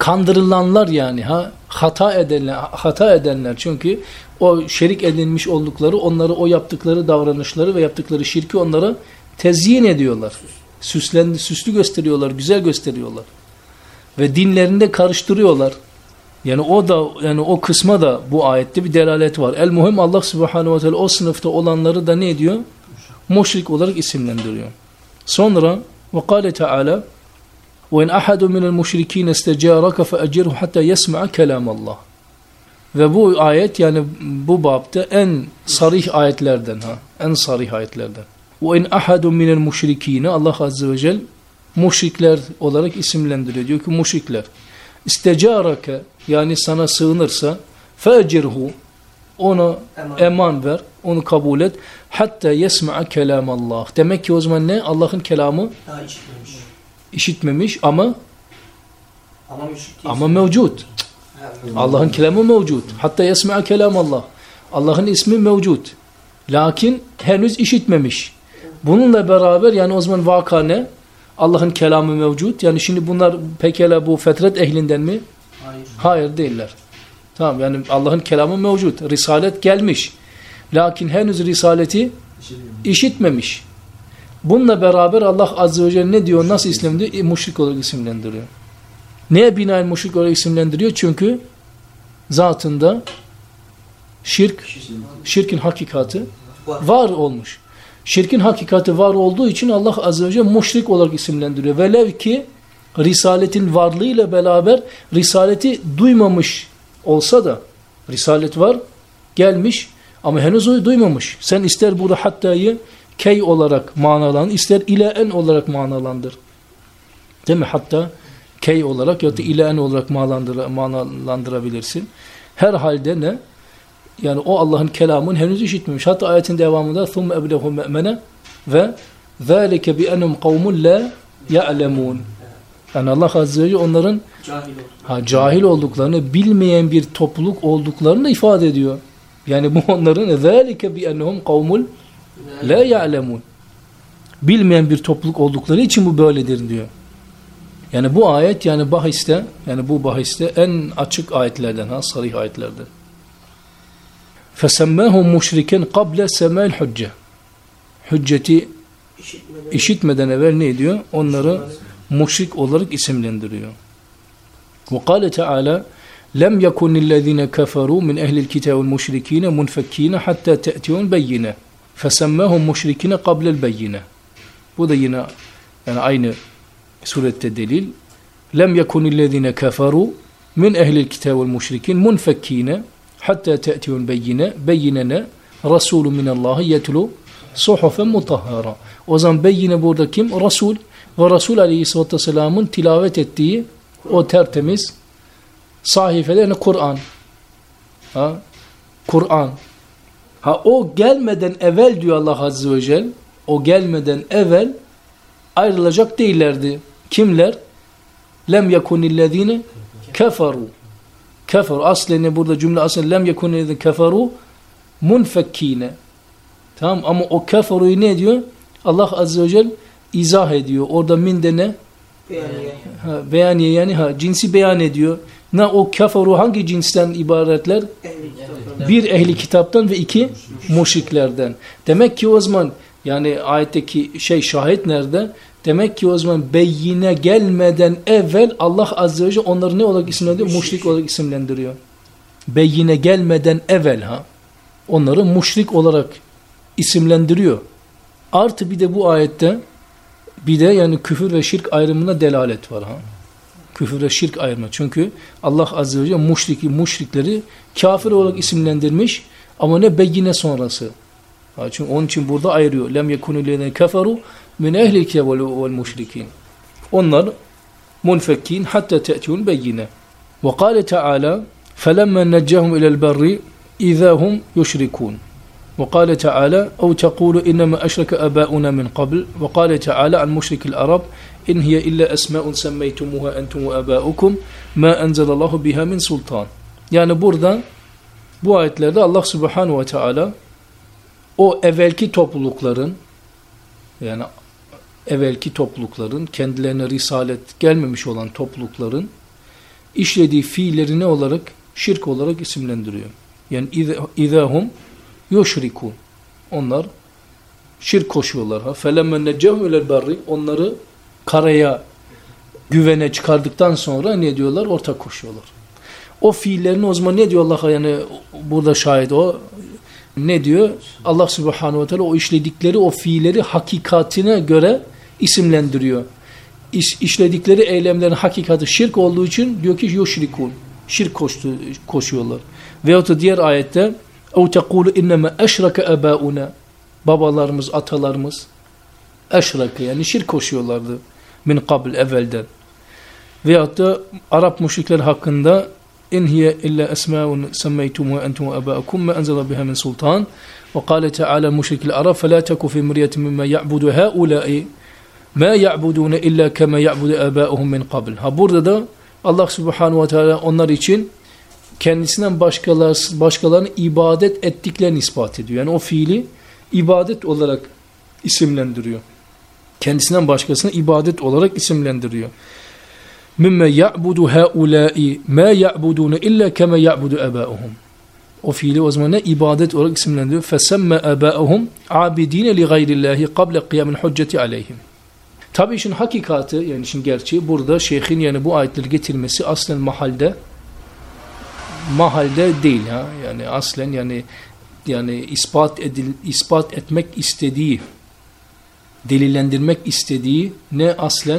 kandırılanlar yani hata edenler çünkü o şerik edilmiş oldukları onları o yaptıkları davranışları ve yaptıkları şirki onlara tezyin ediyorlar. Süslü gösteriyorlar, güzel gösteriyorlar. Ve dinlerinde karıştırıyorlar. Yani o kısma da bu ayette bir delalet var. El muhim Allah Subhanahu ve Teala o sınıfta olanları da ne ediyor? Müşrik olarak isimlendiriyor. Sonra ve kâle Teala وَاِنْ أَحَدٌ مِنَ الْمُشْرِك۪ينَ اسْتَجَارَكَ فَأَجِرْهُ حَتَّى يَسْمَعَ كَلَامَ اللّٰهِ. Ve bu ayet yani bu babda en sarih ayetlerden. En sarih ayetlerden. وَاِنْ أَحَدٌ مِنَ الْمُشْرِك۪ينَ Allah Azze ve Celle müşrikler olarak isimlendiriyor. Diyor ki müşrikler. İstecareke yani sana sığınırsa فَاَجِرْهُ ona eman ver, onu kabul et. Hatta yesma'a kelamallah. Demek ki o zaman ne? Allah'ın kelamı Daha işitmemiş. işitmemiş ama Ama mevcut. Allah'ın kelamı mevcut. Hatta yesma'a kelamallah. Allah'ın ismi mevcut. Lakin henüz işitmemiş. Bununla beraber yani o zaman vaka ne? Allah'ın kelamı mevcut. Yani şimdi bunlar pekala bu fetret ehlinden mi? Hayır. Hayır değiller. Tamam yani Allah'ın kelamı mevcut. Risalet gelmiş. Lakin henüz risaleti işitmemiş. Bununla beraber Allah Azze ve Celle ne diyor? Nasıl isimlendiriyor? Müşrik olarak isimlendiriyor. Neye binaen müşrik olarak isimlendiriyor? Çünkü zatında şirkin hakikati var olmuş. Şirkin hakikati var olduğu için Allah Azze ve Celle müşrik olarak isimlendiriyor. Velev ki risaletin varlığıyla beraber risaleti duymamış olsa da risalet var, gelmiş ama henüz duymamış. Sen ister burada hatta'yı key olarak manalandır, ister ilaen olarak manalandır. Değil mi? Hatta key olarak ya da ilaen olarak manalandırabilirsin. Her halde ne? Yani o Allah'ın kelamını henüz işitmemiş. Hatta ayetin devamında ثُمَّ أَبْلَهُمْ مَأْمَنَ ve ذَٰلِكَ بِأَنُّمْ قَوْمٌ لَا يَعْلَمُونَ. Yani Allah Azze ve Celle onların cahil olduklarını, bilmeyen bir topluluk olduklarını ifade ediyor. Yani bu onların ذَٰلِكَ بِأَنُّهُمْ قَوْمٌ لَا يَعْلَمُونَ. Bilmeyen bir topluluk oldukları için bu böyledir diyor. Yani bu ayet yani bu bahiste en açık ayetlerden, sarih ayetlerden. فَسَمَّاهُمْ مُشْرِكًا قَبْلَ سَمَاءِ الْحُجَّةِ. Hücceti işitmeden evvel ne ediyor? Onları müşrik olarak isimlendiriyor. وَقَالَ تَعَالَى لَمْ يَكُنِ الَّذِينَ كَفَرُوا مِنْ اَهْلِ الْكِتَابِ وَالْمُشْرِكِينَ مُنْفَكِّينَ حَتَّى تَأْتِيَهُمُ الْبَيِّنَةُ فَسَمَّاهُمْ مُشْرِكِينَ قَبْلَ الْبَيِّنَةِ. Bu da yine yani aynı surette delil. لَمْ يَكُنِ الَّذِينَ كَفَرُوا مِنْ اَهْلِ الْكِتَابِ وَالْمُشْرِكِينَ مُنْفَكِّينَ حَتَّى تَأْتِيَهُمُ الْبَيِّنَةُ بَيِّنَنَا رَسُولٌ مِنَ اللّٰهِ يَتْلُو صُحُفًا مُطَهَّرًا. O zaman beyyine burada kim? Resul ve Resul Aleyhisselatü Vesselam'ın tilavet ettiği o tertemiz sahifeler, yani Kur'an. Kur'an. O gelmeden evvel diyor Allah Azze ve Celle, o gelmeden evvel ayrılacak değillerdi. Kimler? Lem yekunillezine keferu. Kefer aslında burada cümle aslında lem yekunillezine keferu munfekkine. Tamam ama o keferuyu ne diyor? Allah Azze ve Celle izah ediyor. Orada min de ne? Beyaniye yani cinsi beyan ediyor. Ne o keferu hangi cinsten ibaretler? Bir ehli kitaptan ve iki müşriklerden. Demek ki o zaman yani ayetteki şahit nerede? Demek ki o zaman beyyine gelmeden evvel Allah Azze ve Celle onları ne olarak isimlendiriyor? Müşrik olarak isimlendiriyor. Beyyine gelmeden evvel onları müşrik olarak isimlendiriyor. Artı bir de bu ayette bir de yani küfür ve şirk ayrımına delalet var. Küfür ve şirk ayrımı. Çünkü Allah Azze ve Celle müşrikleri kafir olarak isimlendirmiş ama ne beyyine sonrası. Çünkü onun için burada ayırıyor. Lem yekunillezine keferu min ehlil kitâb vel müşrikîn. Onlar munfekkin hatta te'tiyul beyyine. Ve kâle Teala felemmen neccahum ilel berri izâhum yüşrikûn. وقال تعالى أو تقول إنما أشرك أباؤنا من قبل وقال تعالى عن مشرك العرب إن هي إلا أسماء سميتموها أنتم وأباؤكم ما أنزل الله بها من سلطان. Yani burada bu ayetlerde Allah Subhanahu ve Teala o evvelki toplulukların yani evvelki toplulukların kendilerine risalet gelmemiş olan toplulukların işlediği fiilleri ne olarak? Şirk olarak isimlendiriyor. Yani idahum yuşrikun. Onlar şirk koşuyorlar. فَلَمَّنْ نَجَّهُمْ اِلَى الْبَرِّ Onları karaya, güvene çıkardıktan sonra ne diyorlar? Ortak koşuyorlar. O fiillerini o zaman ne diyor Allah? Yani burada şahit o. Ne diyor? Allah Subhanahu ve Teala o işledikleri o fiilleri hakikatine göre isimlendiriyor. İşledikleri eylemlerin hakikati şirk olduğu için diyor ki yuşrikun. Şirk koşuyorlar. Veyahut da diğer ayette اَوْ تَقُولُ اِنَّمَا اَشْرَكَ اَبَاؤُنَا Babalarımız, atalarımız eşrake yani şirk koşuyorlardı min kabl evvelden. Veyahut da Arap müşrikler hakkında in hiye illa esma'un semmeytumuha entum ve aba'akum ma enzala biha min sultan ve kâle teâlâ müşrikil Arab felâ teku fî miryetin mimma ya'budu hâulâi ma ya'budûne illa kema ya'budu abâuhum min kabl. Ha burada da Allah Subhanahu ve Teala onlar için kendisinden başkalarını ibadet ettiklerini ispat ediyor. Yani o fiili ibadet olarak isimlendiriyor. Kendisinden başkasını ibadet olarak isimlendiriyor. Mimme ya'budu haula'i ma ya'budun illa kema ya'budu aba'uhum. O fiili o zaman ne ibadet olarak isimlendiriyor. Fesemme aba'uhum abidine li gayrillahi qabla qiyamil hücceti aleyhim. Tabii işin hakikati yani işin gerçeği burada şeyhin yani bu ayetleri getirmesi aslen mahalde değil ha. Yani aslen yani ispat etmek istediği, delillendirmek istediği ne aslen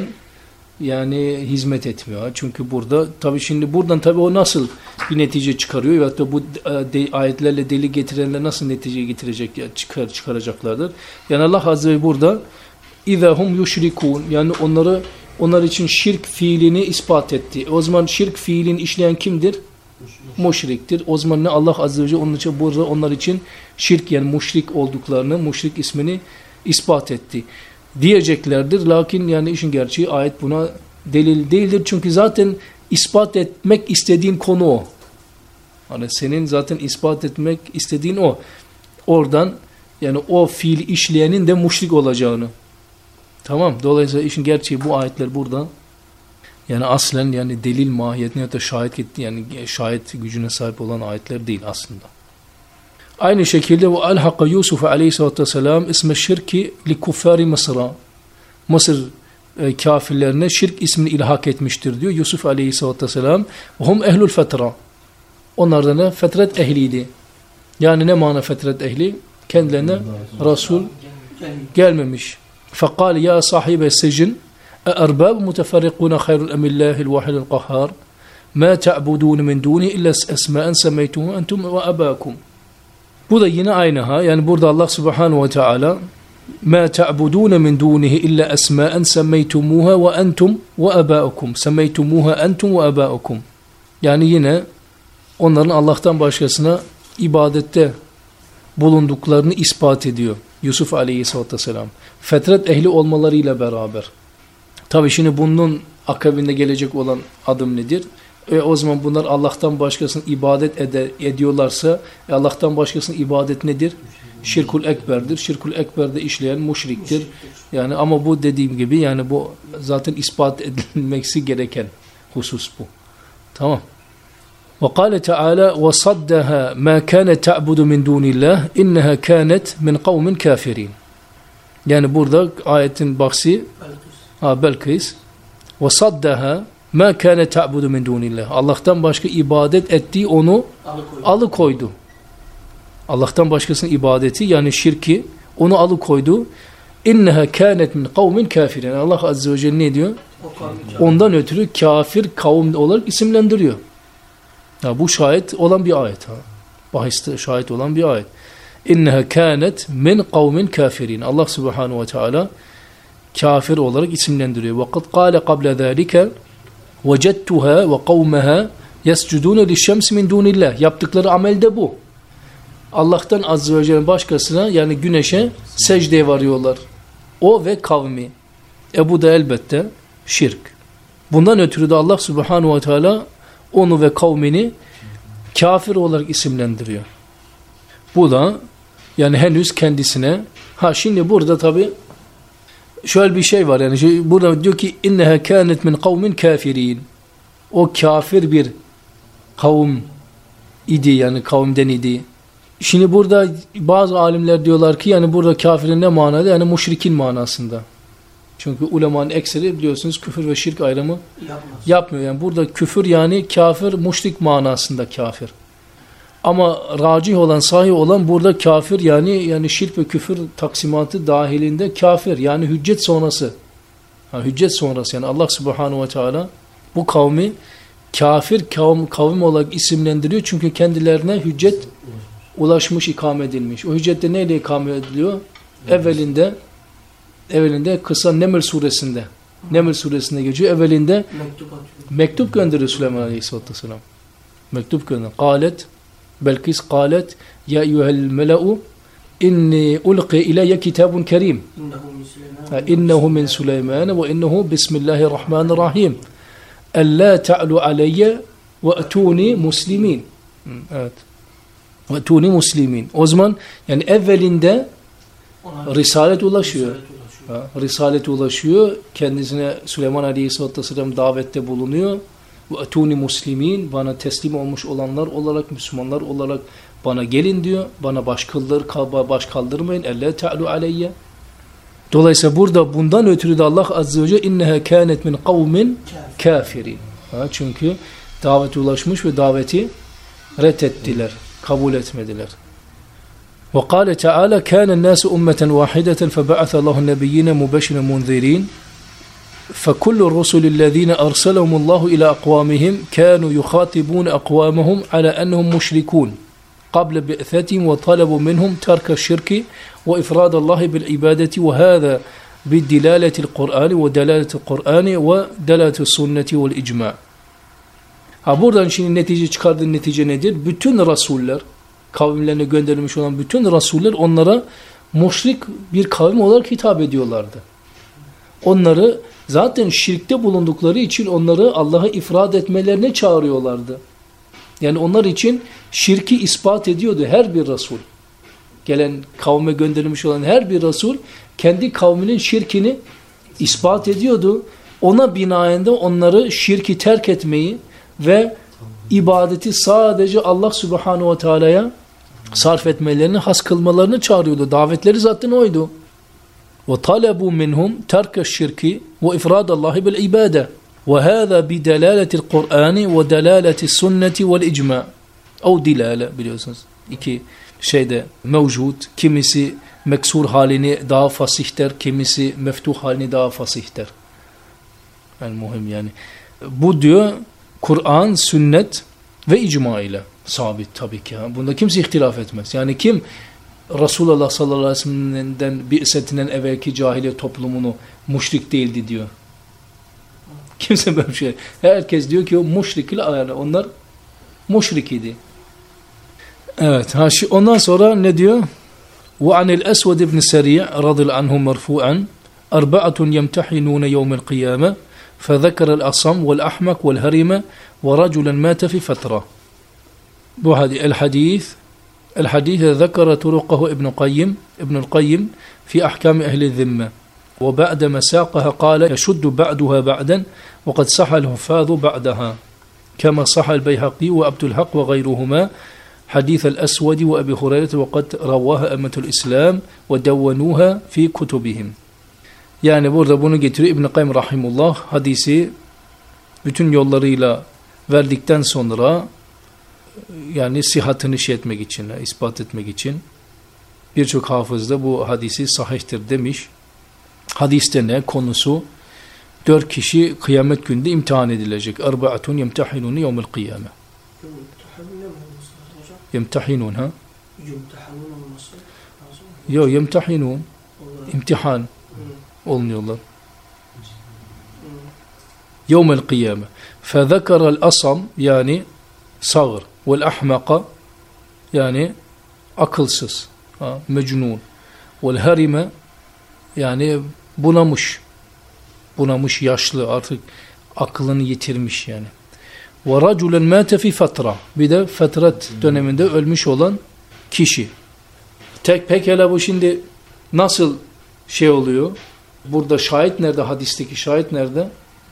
yani hizmet etmiyor. Çünkü burada tabii şimdi buradan tabii o nasıl bir netice çıkarıyor ve hatta bu ayetlerle delil getirenler nasıl netice getirecek çıkaracaklardır. Yani Allah Azze ve burada İzahum yuşrikun yani onlar için şirk fiilini ispat etti. O zaman şirk fiilini işleyen kimdir? Müşriktir. O zaman ne Allah Azze ve Celle onun için burada onlar için şirk yani müşrik olduklarını, müşrik ismini ispat etti diyeceklerdir. Lakin yani işin gerçeği ayet buna delil değildir. Çünkü zaten ispat etmek istediğin konu o. Hani senin zaten ispat etmek istediğin o. Oradan yani o fiil işleyenin de müşrik olacağını. Tamam. Dolayısıyla işin gerçeği bu ayetler burada. Yani aslen yani delil mahiyetine ya da şahit gücüne sahip olan ayetler değil aslında. Aynı şekilde ve alhaka Yusuf aleyhissalatü vesselam isme şirki li kuffari Mısır'a. Mısır kafirlerine şirk ismini ilhak etmiştir diyor Yusuf aleyhissalatü vesselam. Hum ehlul fetra. Onlar da ne? Fetret ehliydi. Yani ne mana fetret ehli? Kendilerine Resul gelmemiş. Fekal ya sahibe secin أَأَرْبَابُ مُتَفَرِقُونَ خَيْرٌ أَمِ اللّٰهِ الْوَاحِدِ الْقَهَّارِ مَا تَعْبُدُونَ مِنْ دُونِهِ إِلَّا أَسْمَاءً سَمَّيْتُمُوهَا أَنْتُمْ وَأَبَاكُمْ. Bu da yine aynı ha. Yani burada Allah Subhanahu ve Teala مَا تَعْبُدُونَ مِنْ دُونِهِ إِلَّا أَسْمَاءً سَمَّيْتُمُوهَا وَأَنْتُمْ وَأَبَاؤُكُمْ سَمَّيْتُمُوهَا أَنْتُمْ وَأَبَاؤُكُمْ. Yani yine onların Allah'tan başkasına ibadette bulunduklarını ispat ediyor Yusuf Aleyhisselatü Vesselam. Fetret ehli olmalarıyla beraber. Tabii şimdi bunun akabinde gelecek olan adım nedir? O zaman bunlar Allah'tan başkasını ibadet ediyorlarsa Allah'tan başkasının ibadet nedir? Şirkul ekberdir. Şirkul ekberde işleyen müşriktir. Yani ama bu dediğim gibi yani bu zaten ispat edilmesi gereken husus bu. Tamam. وقال تعالى وصدها ما كانت تعبد من دون الله إنها كانت من قوم كافرين. Yani burada ayetin bahsi Belkıs وَصَدَّهَا مَا كَانَ تَعْبُدُ مِنْ دُونِ اللّٰهِ Allah'tan başka ibadet ettiği onu alıkoydu. Allah'tan başkasının ibadeti yani şirki onu alıkoydu. اِنَّهَا كَانَتْ مِنْ قَوْمٍ كَافِرٍ yani Allah Azze ve Celle ne diyor? Ondan ötürü kafir kavim olarak isimlendiriyor. Ya bu şahit olan bir ayet. Bahiste şahit olan bir ayet. اِنَّهَا كَانَتْ مِنْ قَوْمٍ كَافِرٍ Allah Subhanahu ve Teala kafir olarak isimlendiriyor. وَقَدْ قَالَ قَبْلَ ذَٰلِكَ وَجَدْتُهَا وَقَوْمَهَا يَسْجُدُونَ لِلشَّمْسِ مِنْ دُونِ اللّٰهِ Yaptıkları amel de bu. Allah'tan Azze ve Celle başkasına yani güneşe secdeye varıyorlar. O ve kavmi. Bu da elbette şirk. Bundan ötürü de Allah Subhanahu ve Teala onu ve kavmini kafir olarak isimlendiriyor. Bu da yani henüz kendisine şimdi burada tabi şöyle bir şey var yani burada diyor ki inneha kânet min kavmin kafirin. o kafir bir kavim idi, yani kavimden idi. Şimdi burada bazı alimler diyorlar ki yani burada kafirin ne manada? Yani müşrikin manasında. Çünkü ulemanın ekseri biliyorsunuz küfür ve şirk ayrımı yapmıyor. Yani burada küfür yani kafir, müşrik manasında kafir. Ama racih olan, sahih olan burada kafir yani şirk ve küfür taksimatı dahilinde kafir. Yani hüccet sonrası. Yani hüccet sonrası yani Allah Subhanahu ve Teala bu kavmi kafir kavim olarak isimlendiriyor. Çünkü kendilerine hüccet ulaşmış, ikame edilmiş. O hüccette neyle ikame ediliyor? Evvelinde kısa Neml suresinde. Neml suresinde geçiyor. Evvelinde mektup gönderiyor Süleyman Aleyhisselatü Vesselam. Mektup gönderiyor. Belkis qalet ya eyyuhel mela'u inni ulqi ileyye kitabun kerim. İnnehu min Süleyman ve innehu bismillahirrahmanirrahim. Ella ta'lu aleyye ve etuni muslimin. Evet. Ve etuni muslimin. O zaman yani evvelinde risalet ulaşıyor. Risalet ulaşıyor. Kendisine Süleyman Aleyhisselatü Vesselam davette bulunuyor. Ve etuni muslimin, bana teslim olmuş olanlar olarak, Müslümanlar olarak bana gelin diyor. Bana baş kaldırmayın. Elle ta'lu aleyye. Dolayısıyla burada bundan ötürü de Allah Azze ve Celle inneha kânet min kavmin kafirin. Çünkü davete ulaşmış ve daveti reddettiler. Kabul etmediler. وقال تعالى كان الناس أمة واحدة فبعث الله النبيين مبشرين منذرين فكل الرسل الذين أرسلهم الله إلى أقوامهم كانوا يخاطبون أقوامهم على أنهم مشركون قبل بعثتهم وطلبوا منهم ترك الشرك وإفراد الله بالعبادة وهذا بدلالة القرآن ودلالة القرآن ودلالة السنة والإجماع. Buradan şimdi netice çıkardığı netice nedir? Bütün Resuller, kavimlerine gönderilmiş olan bütün Resuller onlara müşrik bir kavim olarak hitap ediyorlardı. Onları zaten şirkte bulundukları için onları Allah'a ifrad etmelerine çağırıyorlardı. Yani onlar için şirki ispat ediyordu her bir Resul. Gelen kavme gönderilmiş olan her bir Resul kendi kavminin şirkini ispat ediyordu. Ona binaen de onları şirki terk etmeyi ve ibadeti sadece Allah Subhanahu ve Teala'ya sarf etmelerini, has kılmalarını çağırıyordu. Davetleri zaten oydu. وَطَلَبُوا مِنْهُمْ تَرْكَ الشِّرْكِ وَاِفْرَادَ اللّٰهِ بِالْعِبَادَةِ وَهَذَا بِدَلَالَةِ الْقُرْآنِ وَدَلَالَةِ السُنَّةِ وَالْاِجْمَاءِ O dilale biliyorsunuz. İki şeyde mevcut. Kimisi meksur halini daha fasih der, kimisi meftuh halini daha fasih der. Yani muhim yani. Bu diyor Kur'an, sünnet ve icma ile sabit tabii ki. Bunda kimse ihtilaf etmez. Yani kim Resulullah sallallahu aleyhi ve sellem'den bi'setinden evvelki cahiliye toplumunu müşrik değildi diyor. Kimse böyle bir şey. Herkes diyor ki o müşrik ile yani onlar müşrik idi. Evet. Ondan sonra ne diyor? وعن الأسود بن سريع رضي الله عنه مرفوعا أربعة يمتحنون يوم القيامة فذكر الأصم والأحمق والهرم ورجلا مات في فترة. Bu الحديث ذكر طرقه ابن القيم في أحكام أهل الذمة وبعد مساقها قال يشد بعدها بعدا وقد صح الحفاظ بعدها كما صح البيهقي وعبد الحق وغيرهما حديث الأسود وأبي هريرة وقد رواها أئمة الإسلام ودونوها في كتبهم. Yani burada bunu getiriyor İbn Kayyim rahimullah, hadisi bütün yollarıyla verdikten sonra yani sihatını etmek için, ispat etmek için birçok hafız da bu hadisi sahihtir demiş. Hadiste ne? Konusu 4 kişi kıyamet günde imtihan edilecek. Erba'atun yemtahinun yevmel kıyame. Yemtahinun ha? Yok yemtahinun. İmtihan olunuyorlar. Yevmel kıyame. Fezekerel asam yani sağır. Vel ahmaka yani akılsız. Mecnun. Vel harime yani bunamış. Bunamış, yaşlı, artık aklını yitirmiş yani. Ve raculen mâte fi fatra. Bir de fetret döneminde ölmüş olan kişi. Pekala bu şimdi nasıl şey oluyor? Burada şahit nerede? Hadisteki şahit nerede?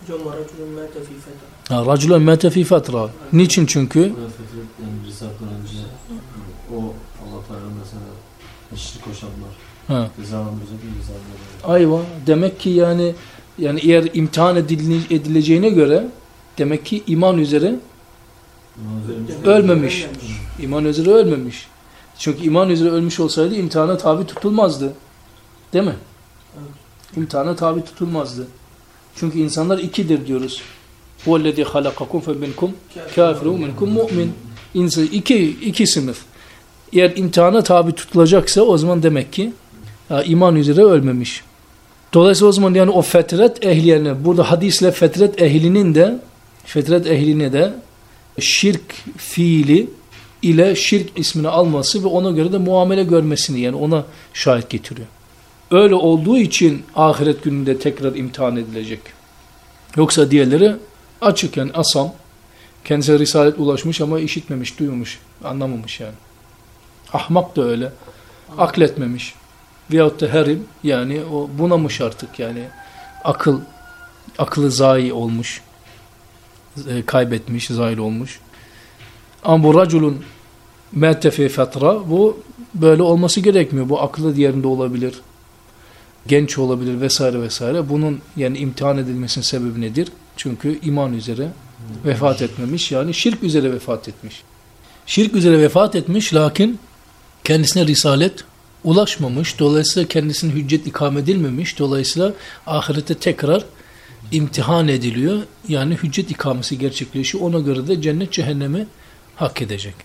Hocam var raculun mâte fî fetra. Raculun mâte fî fetra. Niçin çünkü? Yani Risale'den önce o Allah Teala mesela şirk koşanlar. Ha. Cezalandıracak mı? Cezalandıracak. Ayva. Demek ki yani eğer imtihan edileceğine göre demek ki iman üzere ölmemiş. İman üzere ölmemiş. Çünkü iman üzere ölmüş olsaydı imtihana tabi tutulmazdı. Değil mi? İmtihana tabi tutulmazdı. Çünkü insanlar ikidir diyoruz. وَالَّذِي خَلَقَكُمْ فَمِنْكُمْ كَافِرٌ وَمِنْكُمْ مُؤْمِنٌ. İnsan iki sınıf. Eğer imtihana tabi tutulacaksa o zaman demek ki iman üzere ölmemiş. Dolayısıyla o zaman yani o fetret ehline, burada hadisle fetret ehline de şirk fiili ile şirk ismini alması ve ona göre de muamele görmesini, yani ona şahit getiriyor. Öyle olduğu için ahiret gününde tekrar imtihan edilecek. Yoksa diğerleri açık, yani asam, kendisine risalet ulaşmış ama işitmemiş, duymamış, anlamamış yani. Ahmak da öyle, akletmemiş. Veyahut da herim, yani o bunamış artık, yani aklı zayi olmuş, kaybetmiş, zayi olmuş. Ama bu raculun mâte fî fetra, bu böyle olması gerekmiyor. Bu aklı diğerinde olabilir, genç olabilir vesaire vesaire. Bunun yani imtihan edilmesinin sebebi nedir? Çünkü iman üzere vefat etmemiş, yani şirk üzere vefat etmiş. Şirk üzere vefat etmiş, lakin kendisine risalet ulaşmamış. Dolayısıyla kendisine hüccet ikame edilmemiş. Dolayısıyla ahirette tekrar imtihan ediliyor. Yani hüccet ikamesi gerçekleşiyor. Ona göre de cennet cehennemi hak edecek.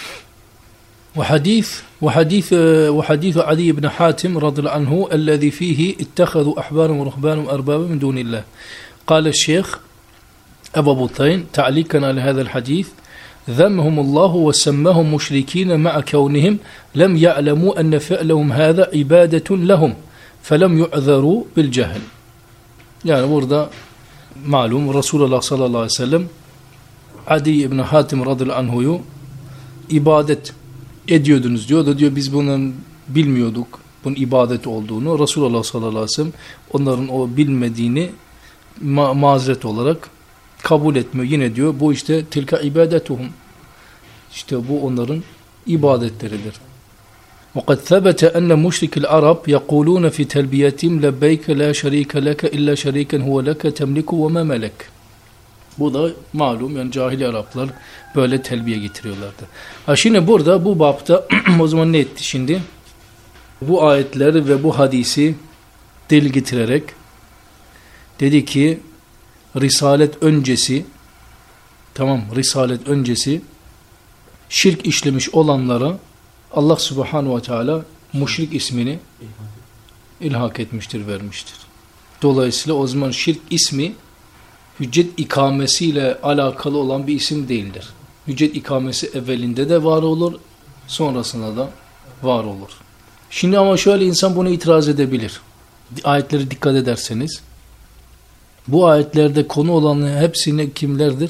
وحديث علي بن حاتم رضي الله عنه الذي فيه اتخذوا أحبارهم ورهبانهم أربابا من دون الله. قال الشيخ أبو بطين تعليقا على هذا الحديث: ذمهم الله وسماهم مشركين مع كونهم لم يعلموا أن فعلهم هذا عبادة لهم فلم يعذروا بالجهل. Yani burada malum Resulullah sallallahu aleyhi ve sellem Adi ibn Hatim radıyallahu anhu'yu ibadet ediyordunuz diyor da diyor biz bunun bilmiyorduk, bunun ibadet olduğunu. Resulullah sallallahu aleyhi ve sellem onların o bilmediğini mazeret olarak kabul etmiyor. Yine diyor bu işte tilka ibadetuhum, işte bu onların ibadetleridir. وقد ثبت أن مشرك العرب يقولون في تلبيتهم لبيك لا شريك لك إلا شريكا هو لك تملك وما ملك. Bu da malum, yani cahili Araplar böyle telbiye getiriyorlardı. Şimdi burada bu bapta o zaman ne etti şimdi? Bu ayetleri ve bu hadisi delil getirerek dedi ki risalet öncesi, tamam, risalet öncesi şirk işlemiş olanlara Allah subhanahu ve teala müşrik ismini ilhak etmiştir, vermiştir. Dolayısıyla o zaman şirk ismi hüccet ikamesiyle alakalı olan bir isim değildir. Hüccet ikamesi evvelinde de var olur, sonrasında da var olur. Şimdi ama şöyle insan buna itiraz edebilir. Ayetleri dikkat ederseniz, bu ayetlerde konu olanların hepsine kimlerdir?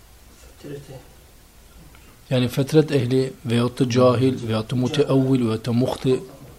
Yani fetret ehli veyahut da cahil veyahut da muteavvil veyahut da muhti.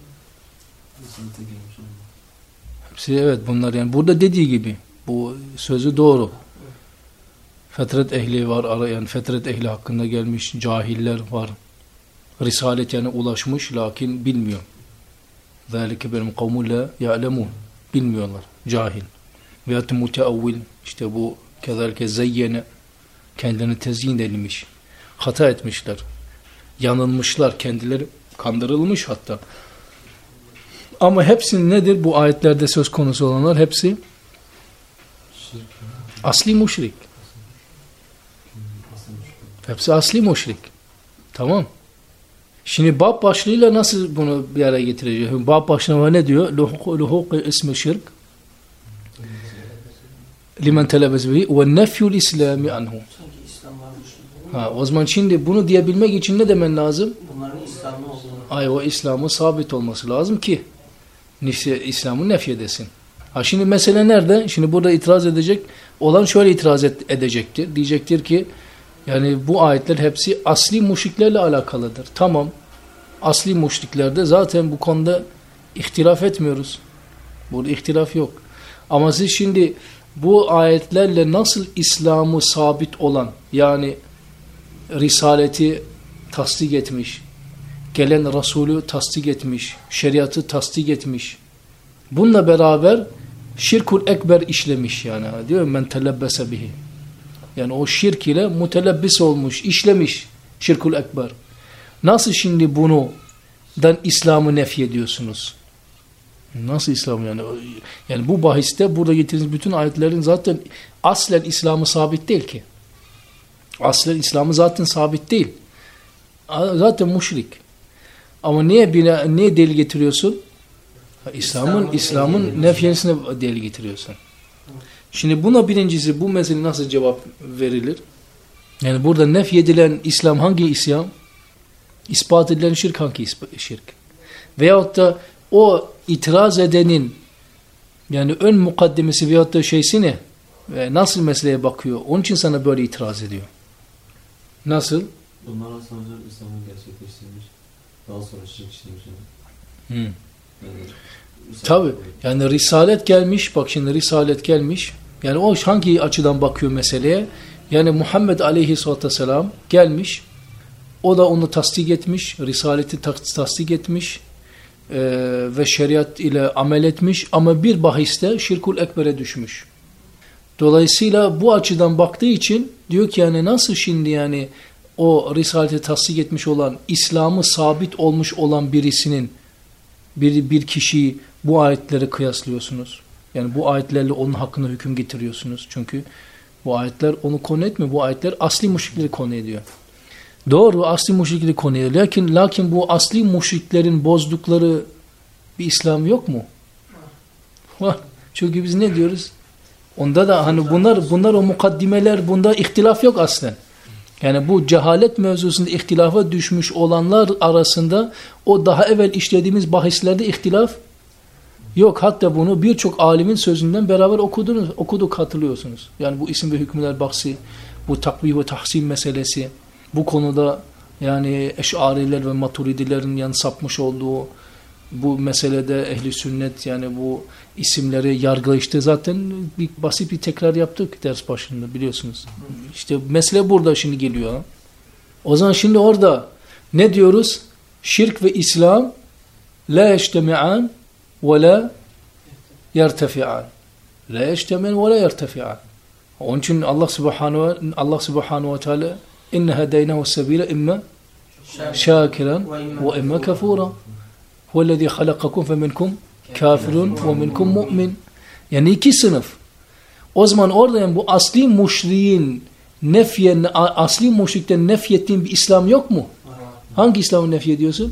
Hepsi evet bunlar, yani burada dediği gibi bu sözü doğru. Fetret ehli var, yani fetret ehli hakkında gelmiş cahiller var. Risalet yani ulaşmış lakin bilmiyor. Zalike benim kavmun la ya'lemun. Bilmiyorlar. Cahil. Veyahut da muteavvil, işte bu kezalike zeyyene, kendilerini tezyin edilmiş. Hata etmişler. Yanılmışlar. Kendileri kandırılmış hatta. Ama hepsi nedir? Bu ayetlerde söz konusu olanlar hepsi asli müşrik. Hepsi asli müşrik. Tamam. Şimdi bab başlığıyla nasıl bunu bir araya getireceğiz? Bab başlığına ne diyor? Luhuq ismi şirk limen telebez bihi ve nefyul islami anhu. O zaman şimdi bunu diyebilmek için ne demen lazım? Bunların İslam'ı olduğunu. O İslam'ın sabit olması lazım ki İslam'ı nefyedesin. Şimdi mesele nerede? Şimdi burada itiraz edecek olan şöyle itiraz edecektir. Diyecektir ki yani bu ayetler hepsi asli müşriklerle alakalıdır. Tamam. Asli müşriklerde zaten bu konuda ihtilaf etmiyoruz. Burada ihtilaf yok. Ama siz şimdi bu ayetlerle nasıl İslam'ı sabit olan, yani Risaleti tasdik etmiş, gelen Resulü tasdik etmiş, şeriatı tasdik etmiş. Bununla beraber şirkul ekber işlemiş yani. Diyor men telebbese bihi. Yani o şirk ile mutelebbis olmuş, işlemiş şirkul ekber. Nasıl şimdi bundan İslam'ı nefy ediyorsunuz? Nasıl İslam yani? Yani bu bahiste burada getirdiğiniz bütün ayetlerin zaten aslen İslam'ı sabit değil ki. Aslen İslam'ı zaten sabit değil. Zaten müşrik. Ama niye delil getiriyorsun? İslam'ın nefyesine delil getiriyorsun. Şimdi buna birincisi, bu mesele nasıl cevap verilir? Yani burada nefyedilen İslam hangi İslam? İspat edilen şirk hangi şirk? Veyahut da o itiraz edenin yani ön mukaddemesi veyahut da şeysi ne? Nasıl meseleye bakıyor? Onun için sana böyle itiraz ediyor. Nasıl? Bunlar aslında İslam'ı gerçekleştirmiş. Daha sonra şirk işlemiş. Yani tabi. Yani Risalet gelmiş. Bak şimdi Risalet gelmiş. Yani o hangi açıdan bakıyor meseleye? Yani Muhammed Aleyhisselatü Vesselam gelmiş. O da onu tasdik etmiş. Risaleti tasdik etmiş. Ve şeriat ile amel etmiş. Ama bir bahiste şirkul ekbere düşmüş. Dolayısıyla bu açıdan baktığı için diyor ki yani nasıl şimdi yani o Risaleti tasdik etmiş olan, İslam'ı sabit olmuş olan birisinin bir kişiyi bu ayetleri kıyaslıyorsunuz. Yani bu ayetlerle onun hakkında hüküm getiriyorsunuz. Çünkü bu ayetler onu konu etmiyor. Bu ayetler asli müşrikleri konu ediyor. Doğru, asli müşrikleri konu ediyor. Lakin bu asli müşriklerin bozdukları bir İslam yok mu? Var. Çünkü biz ne diyoruz? Onda da hani bunlar o mukaddimeler, bunda ihtilaf yok aslen. Yani bu cehalet mevzusunda ihtilafa düşmüş olanlar arasında o daha evvel işlediğimiz bahislerde ihtilaf yok. Hatta bunu birçok alimin sözünden beraber okuduk hatırlıyorsunuz. Yani bu isim ve hükümler bahsi, bu takvih ve tahsin meselesi, bu konuda yani Eş'ariler ve Maturidilerin yani sapmış olduğu bu meselede ehli sünnet yani bu isimleri yargılayıştı. Zaten basit bir tekrar yaptık ders başında biliyorsunuz. İşte mesele burada şimdi geliyor. O zaman şimdi orada ne diyoruz? Şirk ve İslam la yeştemi'an ve la yertefi'an. La yeştemi'an ve la yertefi'an. Onun için Allah Subhanahu ve Teala inne hedeynahu sebile imma şakiran ve imma kafura. وَالَّذِي خَلَقَكُمْ فَمِنْكُمْ كَافِرٌ وَمِنْكُمْ مُؤْمِنٌ. Yani iki sınıf. O zaman orada yani bu asli müşriğin asli müşrikten nefyettiğin bir İslam yok mu? Hangi İslam'ı nefyediyorsun?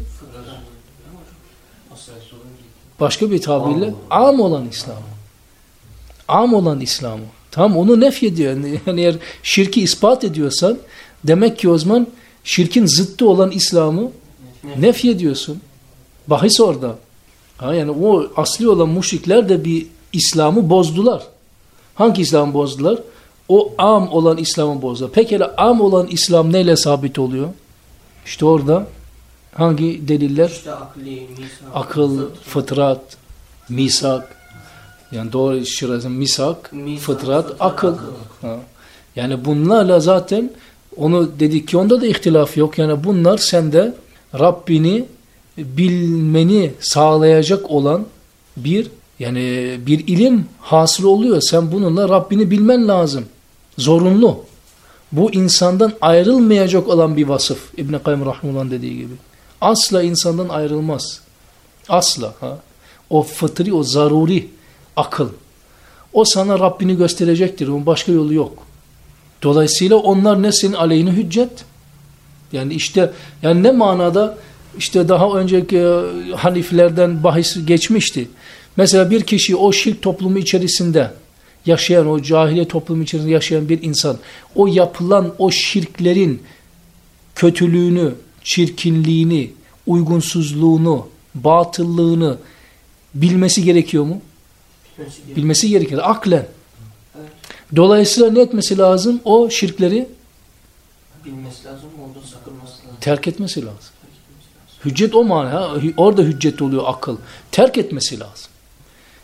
Başka bir tabirle am olan İslam'ı. Am olan İslam'ı. Tamam onu nefyediyor. Yani eğer şirki ispat ediyorsan demek ki o zaman şirkin zıttı olan İslam'ı nefyediyorsun. Bahis orada. Yani o asli olan müşrikler de bir İslam'ı bozdular. Hangi İslam'ı bozdular? O am olan İslam'ı bozdular. Pekala am olan İslam neyle sabit oluyor? İşte orada hangi deliller? İşte akıl, fıtrat, misak. Yani doğru şirazın misak, fıtrat, akıl. Ha. Yani bunlarla zaten onu dedik ki onda da ihtilaf yok. Yani bunlar sende Rabbini bilmeni sağlayacak olan bir ilim hasıl oluyor. Sen bununla Rabbini bilmen lazım. Zorunlu. Bu insandan ayrılmayacak olan bir vasıf. İbn-i Kayyum Rahimullah'ın dediği gibi. Asla insandan ayrılmaz. Asla. Ha? O fıtri, o zaruri akıl. O sana Rabbini gösterecektir. Onun başka yolu yok. Dolayısıyla onlar ne senin aleyhine hüccet? Yani işte yani ne manada işte daha önceki Haniflerden bahis geçmişti. Mesela bir kişi o şirk toplumu içerisinde yaşayan, o cahiliye toplumu içerisinde yaşayan bir insan o yapılan o şirklerin kötülüğünü, çirkinliğini, uygunsuzluğunu, batıllığını bilmesi gerekiyor mu? Bilmesi gerekir. Aklen. Evet. Dolayısıyla ne etmesi lazım? O şirkleri bilmesi lazım, ondan sakınması lazım. Terk etmesi lazım. Hüccet o mana. Orada hüccet oluyor akıl. Terk etmesi lazım.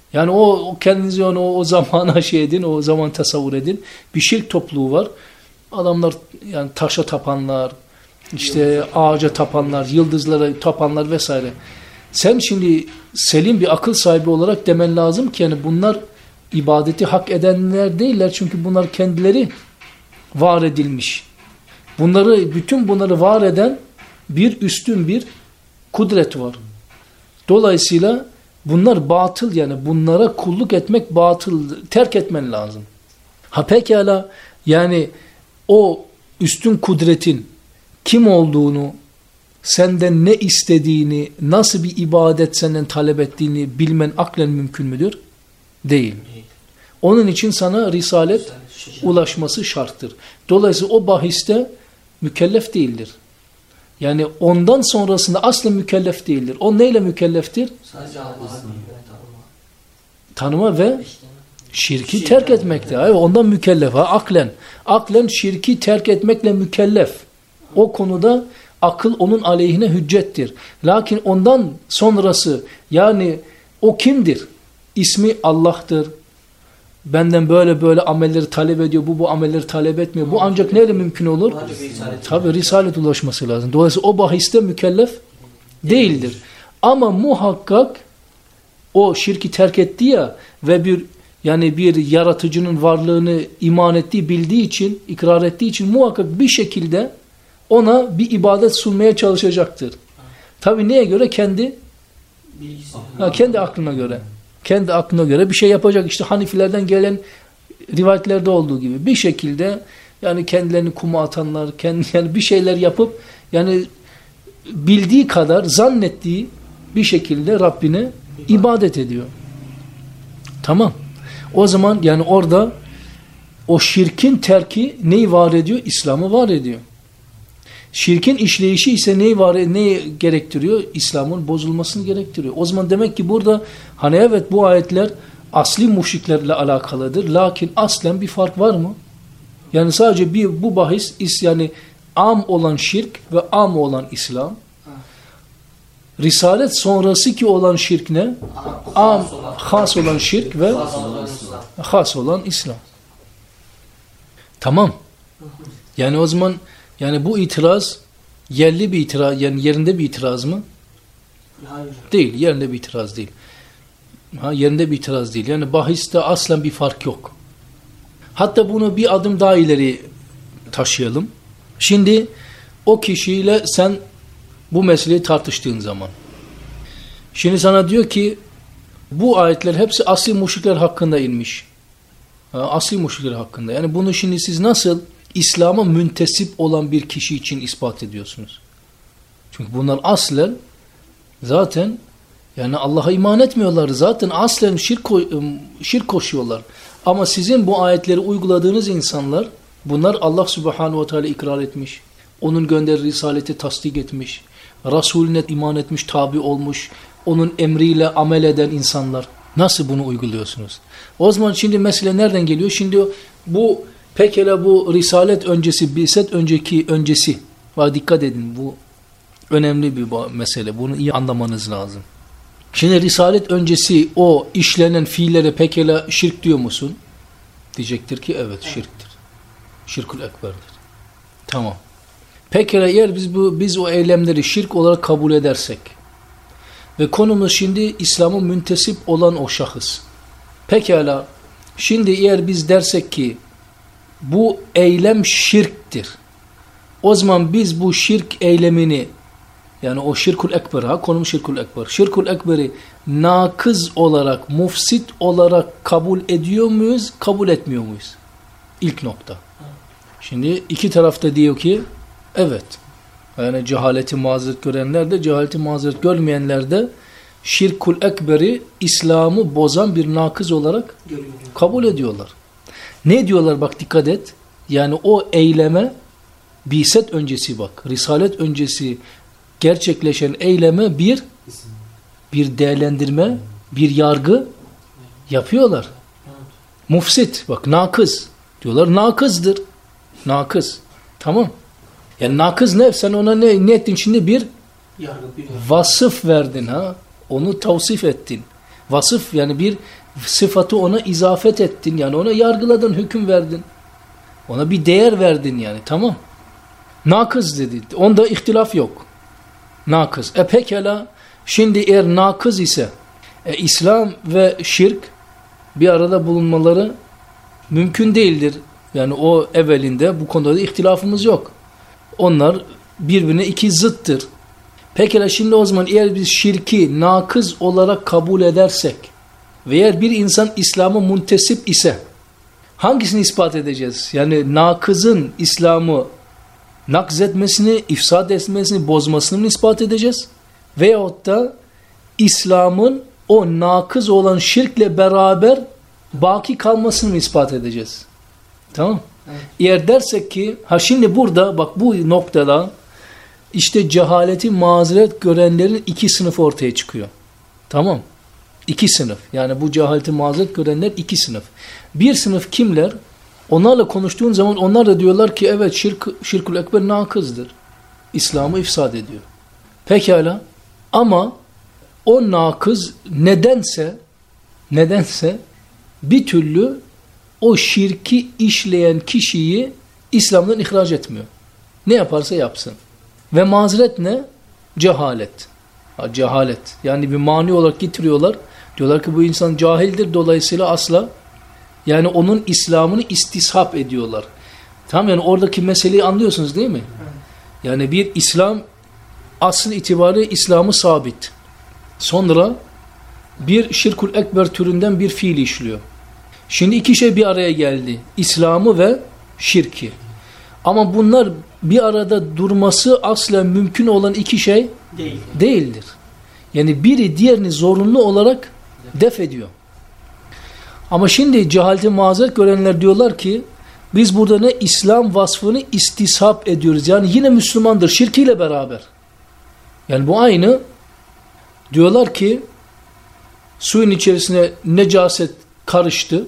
Yani o kendinizi o zamana şey edin, o zaman tasavvur edin. Bir şirk topluluğu var. Adamlar yani taşa tapanlar, işte ağaca tapanlar, yıldızlara tapanlar vesaire. Sen şimdi selim bir akıl sahibi olarak demen lazım ki yani bunlar ibadeti hak edenler değiller. Çünkü bunlar kendileri var edilmiş. Bütün bunları var eden bir üstün bir kudret var. Dolayısıyla bunlar batıl, yani bunlara kulluk etmek batıl, terk etmen lazım. Ha pekala, yani o üstün kudretin kim olduğunu, senden ne istediğini, nasıl bir ibadet senden talep ettiğini bilmen aklen mümkün müdür? Değil. Onun için sana risalet ulaşması şarttır. Dolayısıyla o bahiste mükellef değildir. Yani ondan sonrasında asla mükellef değildir. O neyle mükelleftir? Sadece Allah'ı Tanıma ve şirki terk etmekte. Ondan mükellef. Aklen. Aklen şirki terk etmekle mükellef. O konuda akıl onun aleyhine hüccettir. Lakin ondan sonrası, yani o kimdir? İsmi Allah'tır. Benden böyle amelleri talep ediyor. Bu amelleri talep etmiyor. Bu ancak neyle mümkün olur? Tabi risalet ulaşması lazım. Dolayısıyla o bahiste mükellef değildir. Ama muhakkak o şirki terk etti ya ve bir yaratıcının varlığını iman ettiği, bildiği için, ikrar ettiği için muhakkak bir şekilde ona bir ibadet sunmaya çalışacaktır. Tabi neye göre? Kendi aklına göre. Kendi aklına göre bir şey yapacak. İşte Hanifilerden gelen rivayetlerde olduğu gibi bir şekilde yani kendilerini kuma atanlar, yani bir şeyler yapıp yani bildiği kadar zannettiği bir şekilde Rabbine ibadet ediyor. Tamam. O zaman yani orada o şirkin terki neyi var ediyor? İslam'ı var ediyor. Şirkin işleyişi ise neyi gerektiriyor? İslam'ın bozulmasını gerektiriyor. O zaman demek ki burada hani evet bu ayetler asli müşriklerle alakalıdır. Lakin aslen bir fark var mı? Yani sadece bu bahis yani am olan şirk ve am olan İslam. Risalet sonrası ki olan şirk ne? Am, has olan şirk ve has olan İslam. Tamam. Yani o zaman yani bu itiraz yerli bir itiraz, yani yerinde bir itiraz mı? Hayır. Değil, yerinde bir itiraz değil. Yerinde bir itiraz değil. Yani bahiste aslen bir fark yok. Hatta bunu bir adım daha ileri taşıyalım. Şimdi o kişiyle sen bu meseleyi tartıştığın zaman. Şimdi sana diyor ki bu ayetler hepsi asli müşrikler hakkında inmiş. Asli müşrikler hakkında. Yani bunu şimdi siz nasıl İslam'a müntesip olan bir kişi için ispat ediyorsunuz? Çünkü bunlar aslen zaten yani Allah'a iman etmiyorlar. Zaten aslen şirk koşuyorlar. Ama sizin bu ayetleri uyguladığınız insanlar, bunlar Allah Subhanahu ve Teala ikrar etmiş. Onun gönderdiği risaleti tasdik etmiş. Resulüne iman etmiş, tabi olmuş. Onun emriyle amel eden insanlar. Nasıl bunu uyguluyorsunuz? O zaman şimdi mesele nereden geliyor? Şimdi bu pekala bu risalet öncesi, bi'set öncesi. Dikkat edin, bu önemli bir mesele. Bunu iyi anlamanız lazım. Şimdi risalet öncesi o işlenen fiillere pekala şirk diyor musun? Diyecektir ki evet şirktir. Şirkül ekberdir. Tamam. Pekala eğer biz o eylemleri şirk olarak kabul edersek ve konumuz şimdi İslam'a müntesip olan o şahıs. Pekala şimdi eğer biz dersek ki bu eylem şirktir. O zaman biz bu şirk eylemini, yani o şirkül ekber, konumuz şirkül ekber. Şirkül ekberi nakız olarak, mufsit olarak kabul ediyor muyuz, kabul etmiyor muyuz? İlk nokta. Şimdi iki tarafta diyor ki evet. Yani cehaleti mazeret görenler de, cehaleti mazeret görmeyenler de şirkül ekberi İslam'ı bozan bir nakız olarak kabul ediyorlar. Ne diyorlar bak dikkat et. Yani o eyleme bi'set öncesi bak. Risalet öncesi gerçekleşen eyleme bir değerlendirme, bir yargı yapıyorlar. Mufsit bak nakız diyorlar. Nakızdır. Nakız. Tamam. Yani nakız ne? Sen ona ne ettin? Şimdi bir vasıf verdin ha. Onu tavsif ettin. Vasıf yani bir sıfatı ona izafet ettin. Yani ona yargıladın, hüküm verdin. Ona bir değer verdin yani. Tamam. Nakız dedi. Onda ihtilaf yok. Nakız. Pekala şimdi eğer nakız ise İslam ve şirk bir arada bulunmaları mümkün değildir. Yani o evvelinde bu konuda da ihtilafımız yok. Onlar birbirine iki zıttır. Pekala şimdi o zaman eğer biz şirki nakız olarak kabul edersek ve eğer bir insan İslam'a muntesip ise hangisini ispat edeceğiz? Yani nakızın İslam'ı nakz etmesini, ifsad etmesini, bozmasını mı ispat edeceğiz? Veyahut da İslam'ın o nakız olan şirkle beraber baki kalmasını mı ispat edeceğiz? Tamam. Evet. Eğer dersek ki, şimdi burada bak bu noktada işte cehaleti mazeret görenlerin iki sınıf ortaya çıkıyor. Tamam. İki sınıf. Yani bu cehaleti mazeret görenler iki sınıf. Bir sınıf kimler? Onlarla konuştuğun zaman onlar da diyorlar ki evet şirkül ekber nakızdır. İslam'ı ifsad ediyor. Pekala ama o nakız nedense bir türlü o şirki işleyen kişiyi İslam'dan ihraç etmiyor. Ne yaparsa yapsın. Ve mazeret ne? Cehalet. Cehalet. Yani bir mani olarak getiriyorlar. Diyorlar ki bu insan cahildir, dolayısıyla asla yani onun İslam'ını istishap ediyorlar. Tamam, yani oradaki meseleyi anlıyorsunuz değil mi? Yani bir İslam asıl itibariyle İslam'ı sabit. Sonra bir şirkül ekber türünden bir fiil işliyor. Şimdi iki şey bir araya geldi. İslam'ı ve şirki. Ama bunlar bir arada durması aslen mümkün olan iki şey değildir. Yani biri diğerini zorunlu olarak def ediyor. Ama şimdi cehaleti mazeret görenler diyorlar ki biz burada ne İslam vasfını istishap ediyoruz. Yani yine Müslümandır şirkiyle beraber. Yani bu aynı. Diyorlar ki suyun içerisine necaset karıştı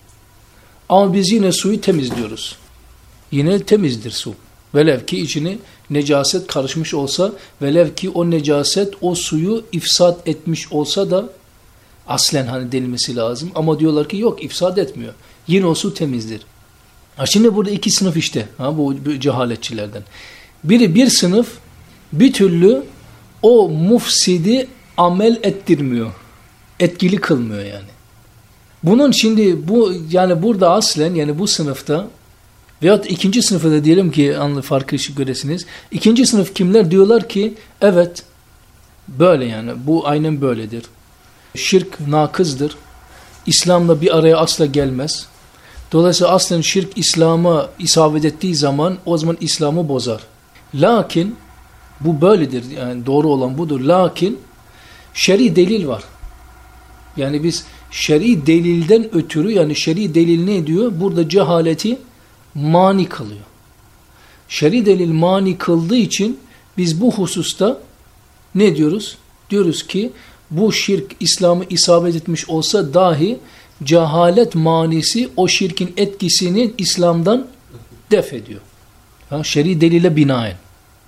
ama biz yine suyu temizliyoruz. Yine temizdir su. Velev ki içine necaset karışmış olsa, velev ki o necaset o suyu ifsad etmiş olsa da aslen hani denilmesi lazım. Ama diyorlar ki yok, ifsad etmiyor. Yine o su temizdir. Şimdi burada iki sınıf işte bu cehaletçilerden. Biri bir sınıf bir türlü o mufsidi amel ettirmiyor. Etkili kılmıyor yani. Bunun şimdi bu yani burada aslen yani bu sınıfta veyahut ikinci sınıfta da diyelim ki farkı göresiniz. İkinci sınıf kimler? Diyorlar ki evet böyle yani bu aynen böyledir. Şirk nakızdır. İslam'la bir araya asla gelmez. Dolayısıyla aslen şirk İslam'a isabet ettiği zaman o zaman İslam'ı bozar. Lakin bu böyledir. Yani doğru olan budur. Lakin şer'i delil var. Yani biz şer'i delilden ötürü yani şer'i delil ne diyor? Burada cehaleti mani kılıyor. Şer'i delil mani kıldığı için biz bu hususta ne diyoruz? Diyoruz ki bu şirk İslam'ı isabet etmiş olsa dahi cehalet manisi o şirkin etkisini İslam'dan def ediyor. Şer'i delile binaen.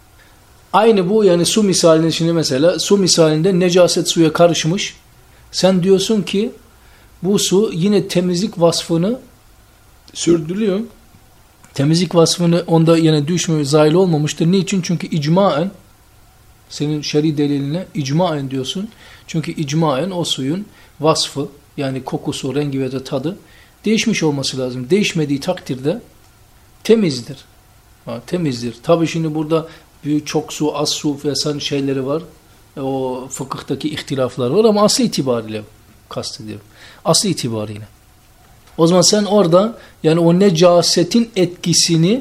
Aynı bu yani su misalinin şimdi mesela su misalinde necaset suya karışmış. Sen diyorsun ki bu su yine temizlik vasfını sürdürüyor. Temizlik vasfını onda yine düşmüyor, zahil olmamıştır. Niçin? Çünkü icmaen senin şer'i deliline icmaen diyorsun. Çünkü icmaen o suyun vasfı yani kokusu, rengi ve de tadı değişmiş olması lazım. Değişmediği takdirde temizdir. Temizdir. Tabii şimdi burada çok su, az su vesaire şeyleri var. O fıkıhtaki ihtilaflar var ama aslı itibariyle kastediyorum. Aslı itibariyle. O zaman sen orada yani o necasetin etkisini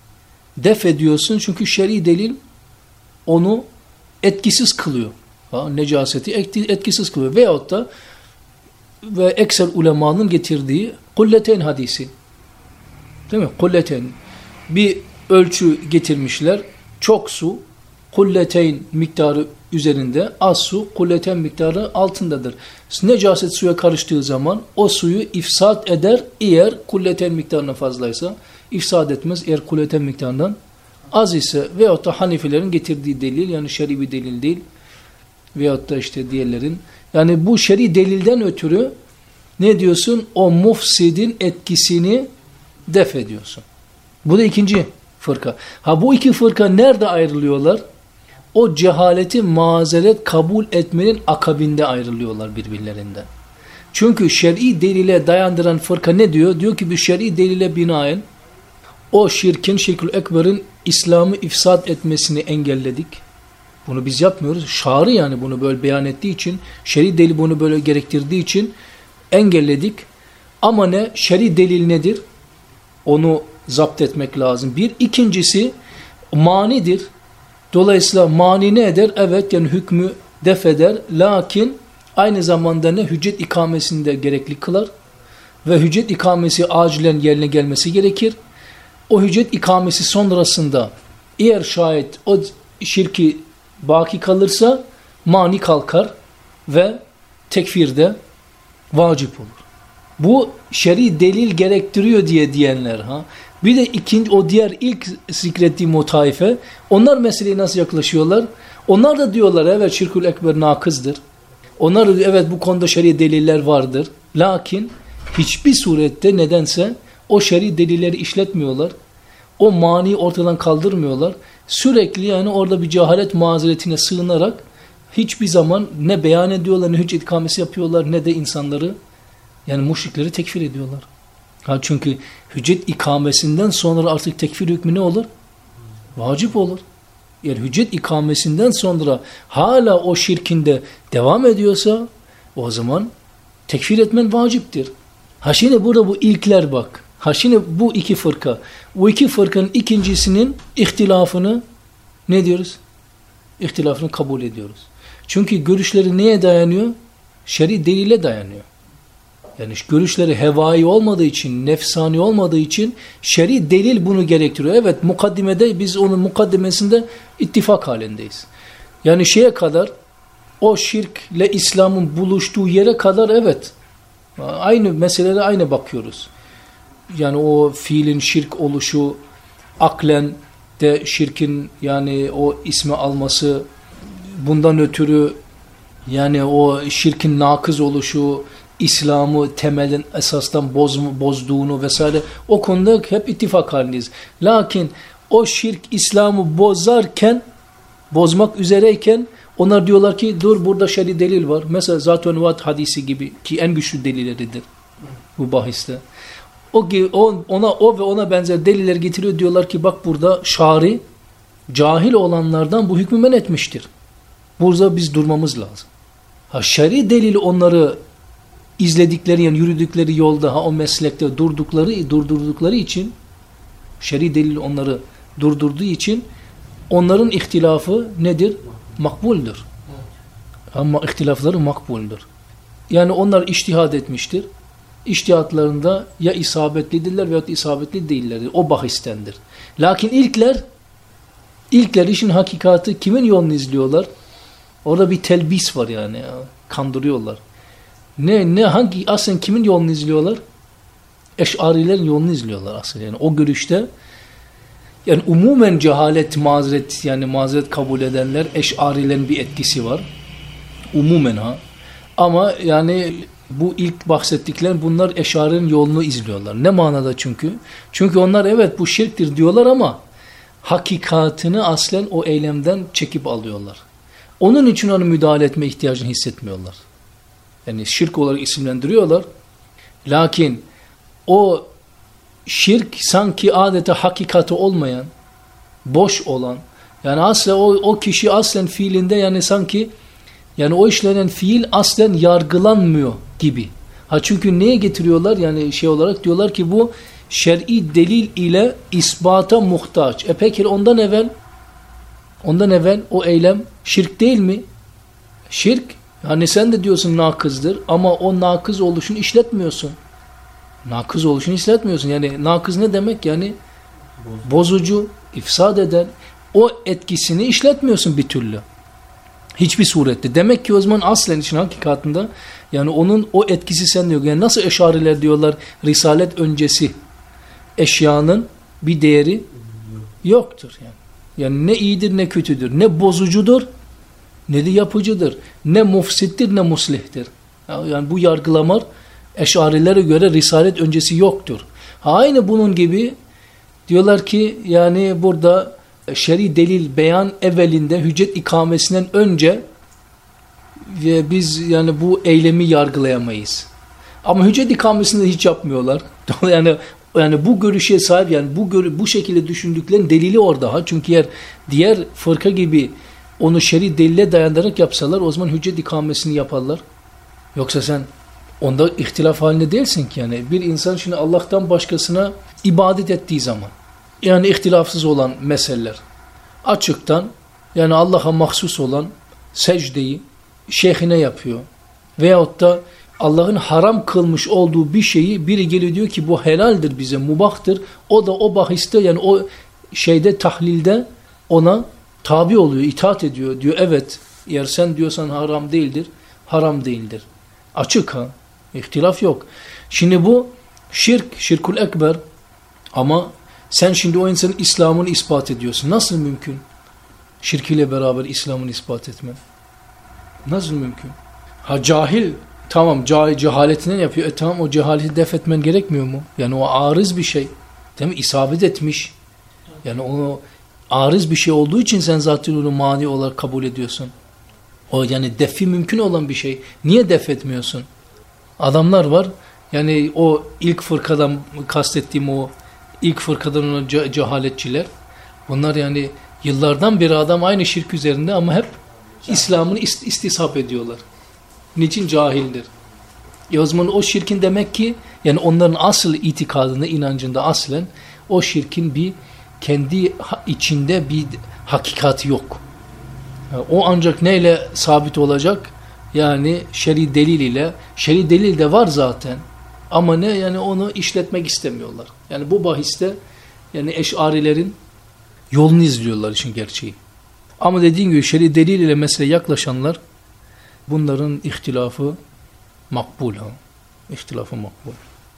def ediyorsun. Çünkü şer'i delil onu etkisiz kılıyor. Necaseti etkisiz kılıyor. Veyahut da ve ekser ulemanın getirdiği kulleten hadisi. Değil mi? Kulleten. Bir ölçü getirmişler. Çok su kulleteyn miktarı üzerinde, az su kulleten miktarı altındadır. Necaset suya karıştığı zaman o suyu ifsad eder eğer kulleten miktarına fazlaysa, ifsad etmez eğer kulleten miktarından az ise veyahut da Hanifilerin getirdiği delil yani şer'i bir delil değil veyahut da işte diğerlerin yani bu şer'i delilden ötürü ne diyorsun? O mufsidin etkisini def ediyorsun. Bu da ikinci fırka. Ha bu iki fırka nerede ayrılıyorlar? O cehaleti mazeret kabul etmenin akabinde ayrılıyorlar birbirlerinden. Çünkü şer'i delile dayandıran fırka ne diyor? Diyor ki bir şer'i delile binaen o şirkin, şirkül ekberin İslam'ı ifsad etmesini engelledik. Bunu biz yapmıyoruz. Şari yani bunu böyle beyan ettiği için, şer'i delil bunu böyle gerektirdiği için engelledik. Ama ne? Şer'i delil nedir? Onu zapt etmek lazım. Bir. İkincisi manidir. Dolayısıyla mani ne eder? Evet yani hükmü def eder. Lakin aynı zamanda ne? Hüccet ikamesini de gerekli kılar. Ve hüccet ikamesi acilen yerine gelmesi gerekir. O hüccet ikamesi sonrasında eğer şayet o şirki baki kalırsa mani kalkar ve tekfir de vacip olur. Bu şer'i delil gerektiriyor diyenler. Bir de ikinci o diğer ilk zikrettiğim o taife, onlar meseleye nasıl yaklaşıyorlar? Onlar da diyorlar evet şirkül ekber nakızdır. Onlar da evet bu konuda şer'i deliller vardır. Lakin hiçbir surette nedense o şer'i delilleri işletmiyorlar. O mani ortadan kaldırmıyorlar. Sürekli yani orada bir cehalet mazeretine sığınarak hiçbir zaman ne beyan ediyorlar, ne hüccet ikamesi yapıyorlar, ne de insanları yani müşrikleri tekfir ediyorlar. Çünkü hüccet ikamesinden sonra artık tekfir hükmü ne olur? Vacip olur. Eğer hüccet ikamesinden sonra hala o şirkinde devam ediyorsa o zaman tekfir etmen vaciptir. Şimdi burada bu ilkler bak. Şimdi bu iki fırka. Bu iki fırkanın ikincisinin ihtilafını ne diyoruz? İhtilafını kabul ediyoruz. Çünkü görüşleri neye dayanıyor? Şer'i delile dayanıyor. Yani görüşleri hevai olmadığı için, nefsani olmadığı için şer'i delil bunu gerektiriyor. Evet mukaddimede biz onun mukaddimesinde ittifak halindeyiz. Yani şeye kadar o şirkle İslam'ın buluştuğu yere kadar evet aynı meselelere aynı bakıyoruz. Yani o fiilin şirk oluşu, aklen de şirkin yani o ismi alması, bundan ötürü yani o şirkin nakız oluşu, İslam'ı temelin esasdan bozduğunu vesaire o konuda hep ittifak halindeyiz. Lakin o şirk İslam'ı bozmak üzereyken onlar diyorlar ki dur burada şer'i delil var. Mesela Zat-ı Nevat hadisi gibi ki en güçlü delilleridir bu bahiste. Ona benzer deliller getiriyor diyorlar ki bak burada şari cahil olanlardan bu hükmü men etmiştir. Burada biz durmamız lazım. Şer'i delili onları izledikleri yani yürüdükleri yolda o meslekte durdurdukları için şer'i delil onları durdurduğu için onların ihtilafı nedir? Makbuldür. Ama ihtilafları makbuldür. Yani onlar içtihad etmiştir. İçtihatlarında ya isabetlidirler veyahut isabetli değillerdir. O bahistendir. Lakin ilkler işin hakikati kimin yolunu izliyorlar? Orada bir telbis var yani. Kandırıyorlar. Hangi aslen kimin yolunu izliyorlar? Eş'arilerin yolunu izliyorlar aslında. Yani o görüşte yani umumen cehalet mazeret yani mazeret kabul edenler Eş'arilerin bir etkisi var. Umumen Ama yani bu ilk bahsettiklerim bunlar Eş'arilerin yolunu izliyorlar. Ne manada çünkü? Çünkü onlar evet bu şirktir diyorlar ama hakikatini aslen o eylemden çekip alıyorlar. Onun için onu müdahale etme ihtiyacını hissetmiyorlar. Yani şirk olarak isimlendiriyorlar. Lakin o şirk sanki adeta hakikati olmayan, boş olan, yani aslen o kişi aslen fiilinde yani sanki yani o işlenen fiil aslen yargılanmıyor gibi. Çünkü neye getiriyorlar? Yani şey olarak diyorlar ki bu şer'i delil ile ispata muhtaç. Peki ondan evvel o eylem şirk değil mi? Şirk. Yani sen de diyorsun nakızdır ama o nakız oluşunu işletmiyorsun. Nakız oluşunu işletmiyorsun. Yani nakız ne demek? Yani bozucu, ifsad eden o etkisini işletmiyorsun bir türlü. Hiçbir surette. Demek ki o zaman aslen için hakikatında yani onun o etkisi sende yok. Yani nasıl Eş'ariler diyorlar Risalet öncesi eşyanın bir değeri yoktur. Yani ne iyidir ne kötüdür. Ne bozucudur ne de yapıcıdır. Ne mufsittir ne muslihtir. Yani bu yargılamalar Eş'arilere göre risalet öncesi yoktur. Aynı bunun gibi diyorlar ki yani burada şer'i delil beyan evvelinde hüccet ikamesinden önce ve biz yani bu eylemi yargılayamayız. Ama hüccet ikamesini hiç yapmıyorlar. Yani bu görüşe sahip, yani bu şekilde düşündüklerinin delili orada. Çünkü eğer diğer fırka gibi onu şer'i delile dayandırarak yapsalar o zaman hüccet ikamesini yaparlar. Yoksa sen onda ihtilaf halinde değilsin ki yani. Bir insan şimdi Allah'tan başkasına ibadet ettiği zaman yani ihtilafsız olan meseleler açıktan yani Allah'a mahsus olan secdeyi şeyhine yapıyor. Veyahut da Allah'ın haram kılmış olduğu bir şeyi biri geliyor diyor ki bu helaldir bize, mubahtır. O da o bahiste yani o şeyde tahlilde ona tabi oluyor, itaat ediyor. Diyor evet eğer sen diyorsan haram değildir, haram değildir. Açık ha, ihtilaf yok. Şimdi bu şirkul ekber ama sen şimdi o insanın İslam'ını ispat ediyorsun. Nasıl mümkün? Şirkiyle beraber İslam'ını ispat etmen. Nasıl mümkün? Ha cahil, tamam cehaletinden yapıyor. Tamam o cehaleti def etmen gerekmiyor mu? Yani o arız bir şey. Değil mi? İsabet etmiş. Yani o arız bir şey olduğu için sen zaten onu mani olarak kabul ediyorsun. O yani defi mümkün olan bir şey. Niye def etmiyorsun? Adamlar var. Yani o ilk fırkadan kastettiğim o ilk fırkadan olan cehaletçiler. Bunlar yani yıllardan beri adam aynı şirk üzerinde ama hep İslam'ını istisap ediyorlar. Niçin? Cahildir. O zaman o şirkin demek ki yani onların asıl itikadında, inancında aslen o şirkin bir kendi içinde bir hakikati yok. Yani o ancak neyle sabit olacak? Yani şer'i delil ile. Şer'i delil de var zaten. Ama ne? Yani onu işletmek istemiyorlar. Yani bu bahiste yani eş'arilerin yolunu izliyorlar işin gerçeği. Ama dediğim gibi şer'i delil ile meseleye yaklaşanlar bunların ihtilafı makbul. İhtilafı makbul.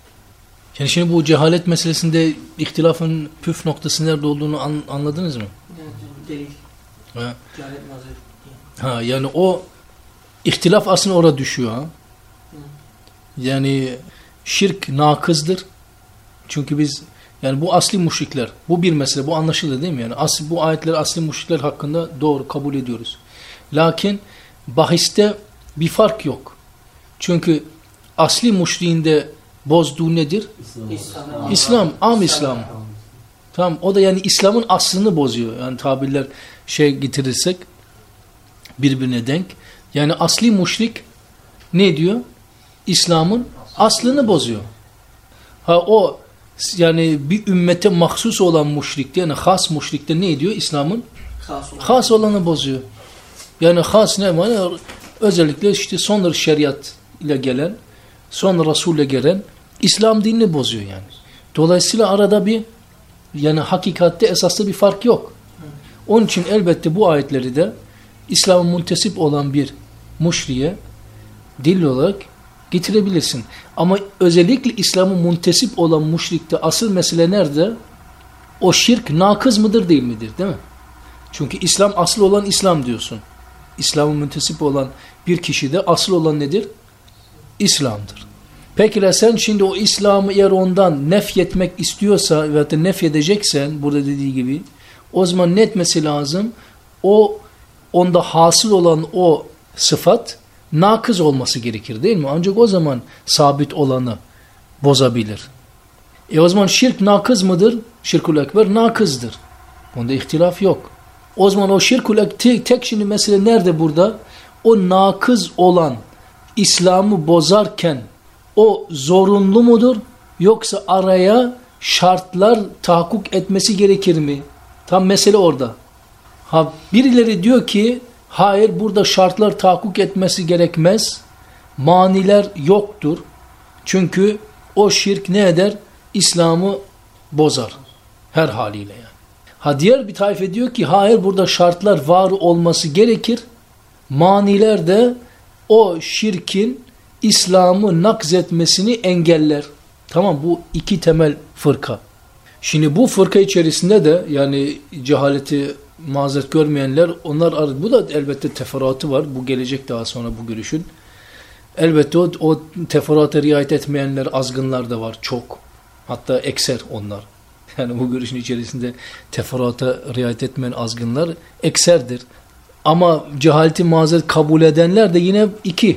Yani şimdi bu cehalet meselesinde ihtilafın püf noktası nerede olduğunu anladınız mı? Delil. Ha. Cehalet mazeret. Ha yani o ihtilaf aslında orada düşüyor ha. Yani şirk nakızdır. Çünkü biz yani bu asli müşrikler, bu bir mesele, bu anlaşıldı değil mi? Yani bu ayetleri asli müşrikler hakkında doğru kabul ediyoruz. Lakin bahiste bir fark yok. Çünkü asli müşriğinde bozduğu nedir? İslam, İslam. Tamam, o da yani İslam'ın aslını bozuyor. Yani tabirler getirirsek birbirine denk. Yani asli müşrik ne diyor? İslam'ın aslını bozuyor. Ha o yani bir ümmete mahsus olan müşrikte yani has müşrikte ne diyor? İslam'ın has olanı bozuyor. Yani has ne? Yani özellikle işte sonra şeriat ile gelen, sonra Resul ile gelen İslam dinini bozuyor yani. Dolayısıyla arada bir yani hakikatte esaslı bir fark yok. Onun için elbette bu ayetleri de İslam'a muntesip olan bir müşriye delil olarak getirebilirsin. Ama özellikle İslam'a muntesip olan müşrikte asıl mesele nerede? O şirk nakız mıdır değil midir değil mi? Çünkü İslam asıl olan İslam diyorsun. İslam'a muntesip olan bir kişide asıl olan nedir? İslam'dır. Peki sen şimdi o İslam'ı eğer ondan nefyetmek istiyorsa veya da nefyedeceksen burada dediği gibi o zaman ne etmesi lazım? O onda hasıl olan o sıfat nakız olması gerekir değil mi? Ancak o zaman sabit olanı bozabilir. O zaman şirk nakız mıdır? Şirkul ekber nakızdır. Bunda ihtilaf yok. O zaman o şirkul ekber tek şimdi mesele nerede burada? O nakız olan İslam'ı bozarken o zorunlu mudur? Yoksa araya şartlar tahakkuk etmesi gerekir mi? Tam mesele orada. Ha birileri diyor ki hayır burada şartlar tahakkuk etmesi gerekmez. Maniler yoktur. Çünkü o şirk ne eder? İslam'ı bozar. Her haliyle yani. Ha diğer bir taife diyor ki hayır burada şartlar var olması gerekir. Maniler de o şirkin İslam'ı nakzetmesini engeller. Tamam bu iki temel fırka. Şimdi bu fırka içerisinde de yani cehaleti mazeret görmeyenler onlar bu da elbette teferruatı var. Bu gelecek daha sonra bu görüşün. Elbette o teferruata riayet etmeyenler, azgınlar da var çok. Hatta ekser onlar. Yani bu görüşün içerisinde teferruata riayet etmeyen azgınlar ekserdir. Ama cehaleti mazeret kabul edenler de yine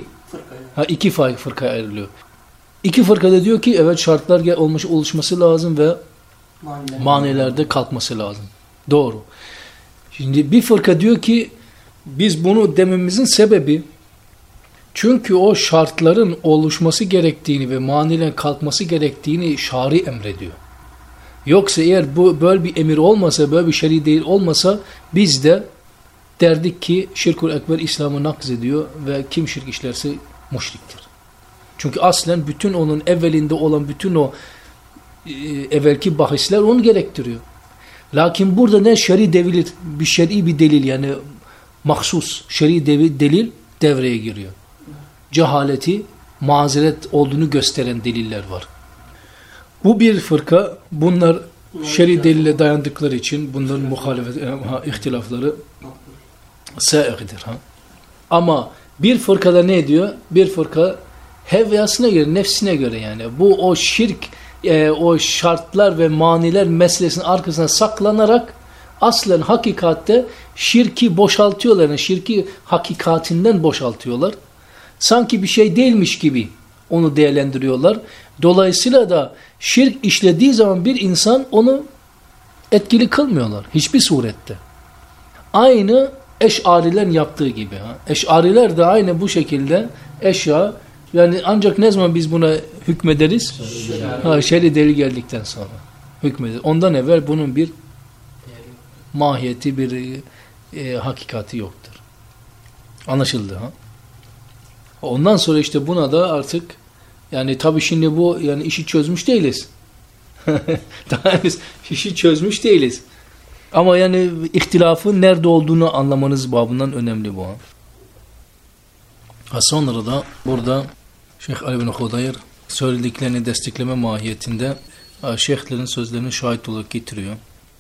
iki fırkaya ayrılıyor. İki fırkada diyor ki evet şartlar oluşması lazım ve manilerde kalkması lazım. Doğru. Şimdi bir fırka diyor ki biz bunu dememizin sebebi çünkü o şartların oluşması gerektiğini ve manilen kalkması gerektiğini şari emrediyor. Yoksa eğer böyle bir emir olmasa, böyle bir şer'i değil olmasa biz de derdik ki şirkul ekber İslam'ı nakz ediyor ve kim şirk işlerse müşriktir. Çünkü aslen bütün onun evvelinde olan bütün o evvelki bahisler onu gerektiriyor. Lakin burada ne şer'i bir delil yani mahsus şer'i delil devreye giriyor. Cehaleti, mazeret olduğunu gösteren deliller var. Bu bir fırka, bunlar şer'i delile dayandıkları için bunların ihtilafları sâiğdir. Ama bir fırkada ne diyor? Bir fırka hevasına göre, nefsine göre yani. Bu o şirk, o şartlar ve maniler meselesinin arkasına saklanarak aslen hakikatte şirki boşaltıyorlar. Yani şirki hakikatinden boşaltıyorlar. Sanki bir şey değilmiş gibi onu değerlendiriyorlar. Dolayısıyla da şirk işlediği zaman bir insan onu etkili kılmıyorlar. Hiçbir surette. Aynı Eş'arilerin yaptığı gibi. Eş'ariler de aynı bu şekilde yani ancak ne zaman biz buna hükmederiz? Şer'i delil geldikten sonra hükmederiz. Ondan evvel bunun bir mahiyeti, bir hakikati yoktur. Anlaşıldı ha? Ondan sonra işte buna da artık yani tabii şimdi bu yani işi çözmüş değiliz. Daha henüz işi çözmüş değiliz. Ama yani ihtilafın nerede olduğunu anlamanız babından önemli bu. Sonra da burada Şeyh Ali bin Hudayr söylediklerini destekleme mahiyetinde şeyhlerin sözlerini şahit olarak getiriyor.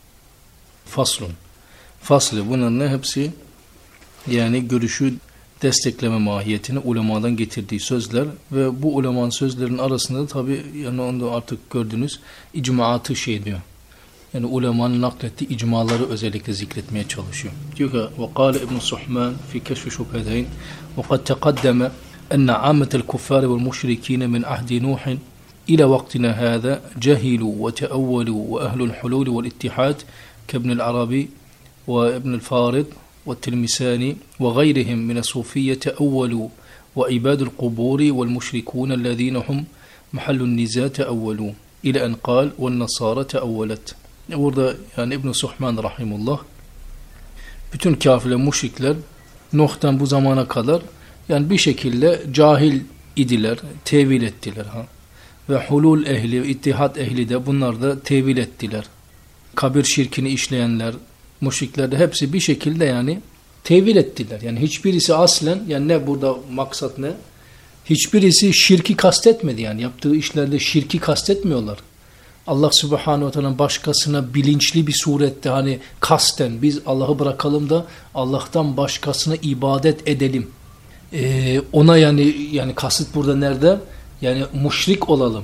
Faslı bunların hepsi yani görüşü destekleme mahiyetini ulemadan getirdiği sözler ve bu ulemanın sözlerinin arasında da tabi yani onu artık gördünüz icmaatı diyor. Yani ulemanın naklettiği icmaları özellikle zikretmeye çalışıyor. Diyor ki وَقَالَ ابن سُحْمَانِ فِي كَشْفِ شُبْهَتَيْنِ وَقَدْ تَقَدَّمَ أَنَّ عَامَةَ الْكُفَّارِ وَالْمُشْرِكِينَ مِنْ عَهْدِ نُوحٍ إلى وقتنا هذا جهلوا وتأولوا وأهل الحلول والاتحاد كابن العربي وابن الفارض والتلمساني وغيرهم من الصوفية تأولوا وعباد القبور والمشركون الذين هم محل النزاع تأولوا إلى أن قال والنصارى تأولت. Burada yani İbn-i Suhman rahimullah bütün kafirler, müşrikler Nuh'tan bu zamana kadar yani bir şekilde cahil idiler, tevil ettiler. Ve hulul ehli, ittihat ehli de bunlar da tevil ettiler. Kabir şirkini işleyenler, müşrikler de hepsi bir şekilde yani tevil ettiler. Yani hiçbirisi aslen yani ne burada maksat ne? Hiçbirisi şirki kastetmedi yani yaptığı işlerde şirki kastetmiyorlar. Allah Subhanahu ve Teala başkasına bilinçli bir surette hani kasten biz Allah'ı bırakalım da Allah'tan başkasına ibadet edelim. Ona yani kasıt burada nerede? Yani müşrik olalım.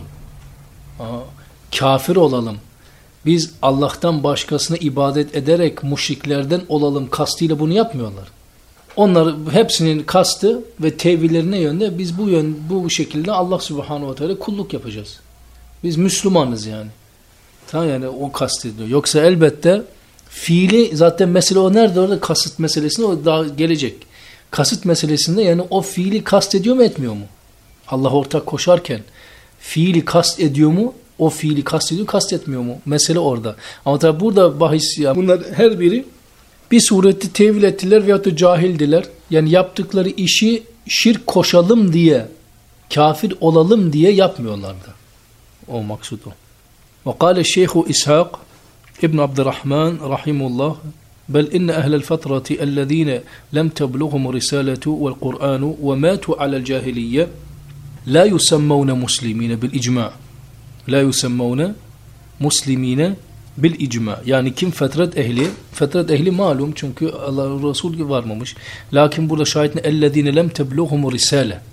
Kafir olalım. Biz Allah'tan başkasına ibadet ederek müşriklerden olalım kastıyla bunu yapmıyorlar. Onlar hepsinin kastı ve tevillerine yönde biz bu şekilde Allah Subhanahu ve Teala kulluk yapacağız. Biz Müslümanız yani. Tamam yani o kastediyor. Yoksa elbette fiili zaten mesele o nerede orada kasıt meselesinde o daha gelecek. Kasıt meselesinde yani o fiili kastediyor mu etmiyor mu? Allah ortak koşarken fiili kast ediyor mu? O fiili kastediyor kastetmiyor mu? Mesele orada. Ama tabi burada bahis yani bunlar her biri bir surette tevil ettiler veyahut da cahildiler. Yani yaptıkları işi şirk koşalım diye, kafir olalım diye yapmıyorlardı. O maksud o. وقال الشيخ إسحاق ابن عبد الرحمن رحمه الله بل إن أهل الفترة الذين لم تبلغهم الرسالة والقرآن وماتوا على الجاهلية لا يسمون مسلمين بالإجماع لا يسمون مسلمين بالإجماع yani kim fetret ehli malum çünkü Allah Resul gibi varmamış lakin burada şahit ne ellezine lem tebluhum risale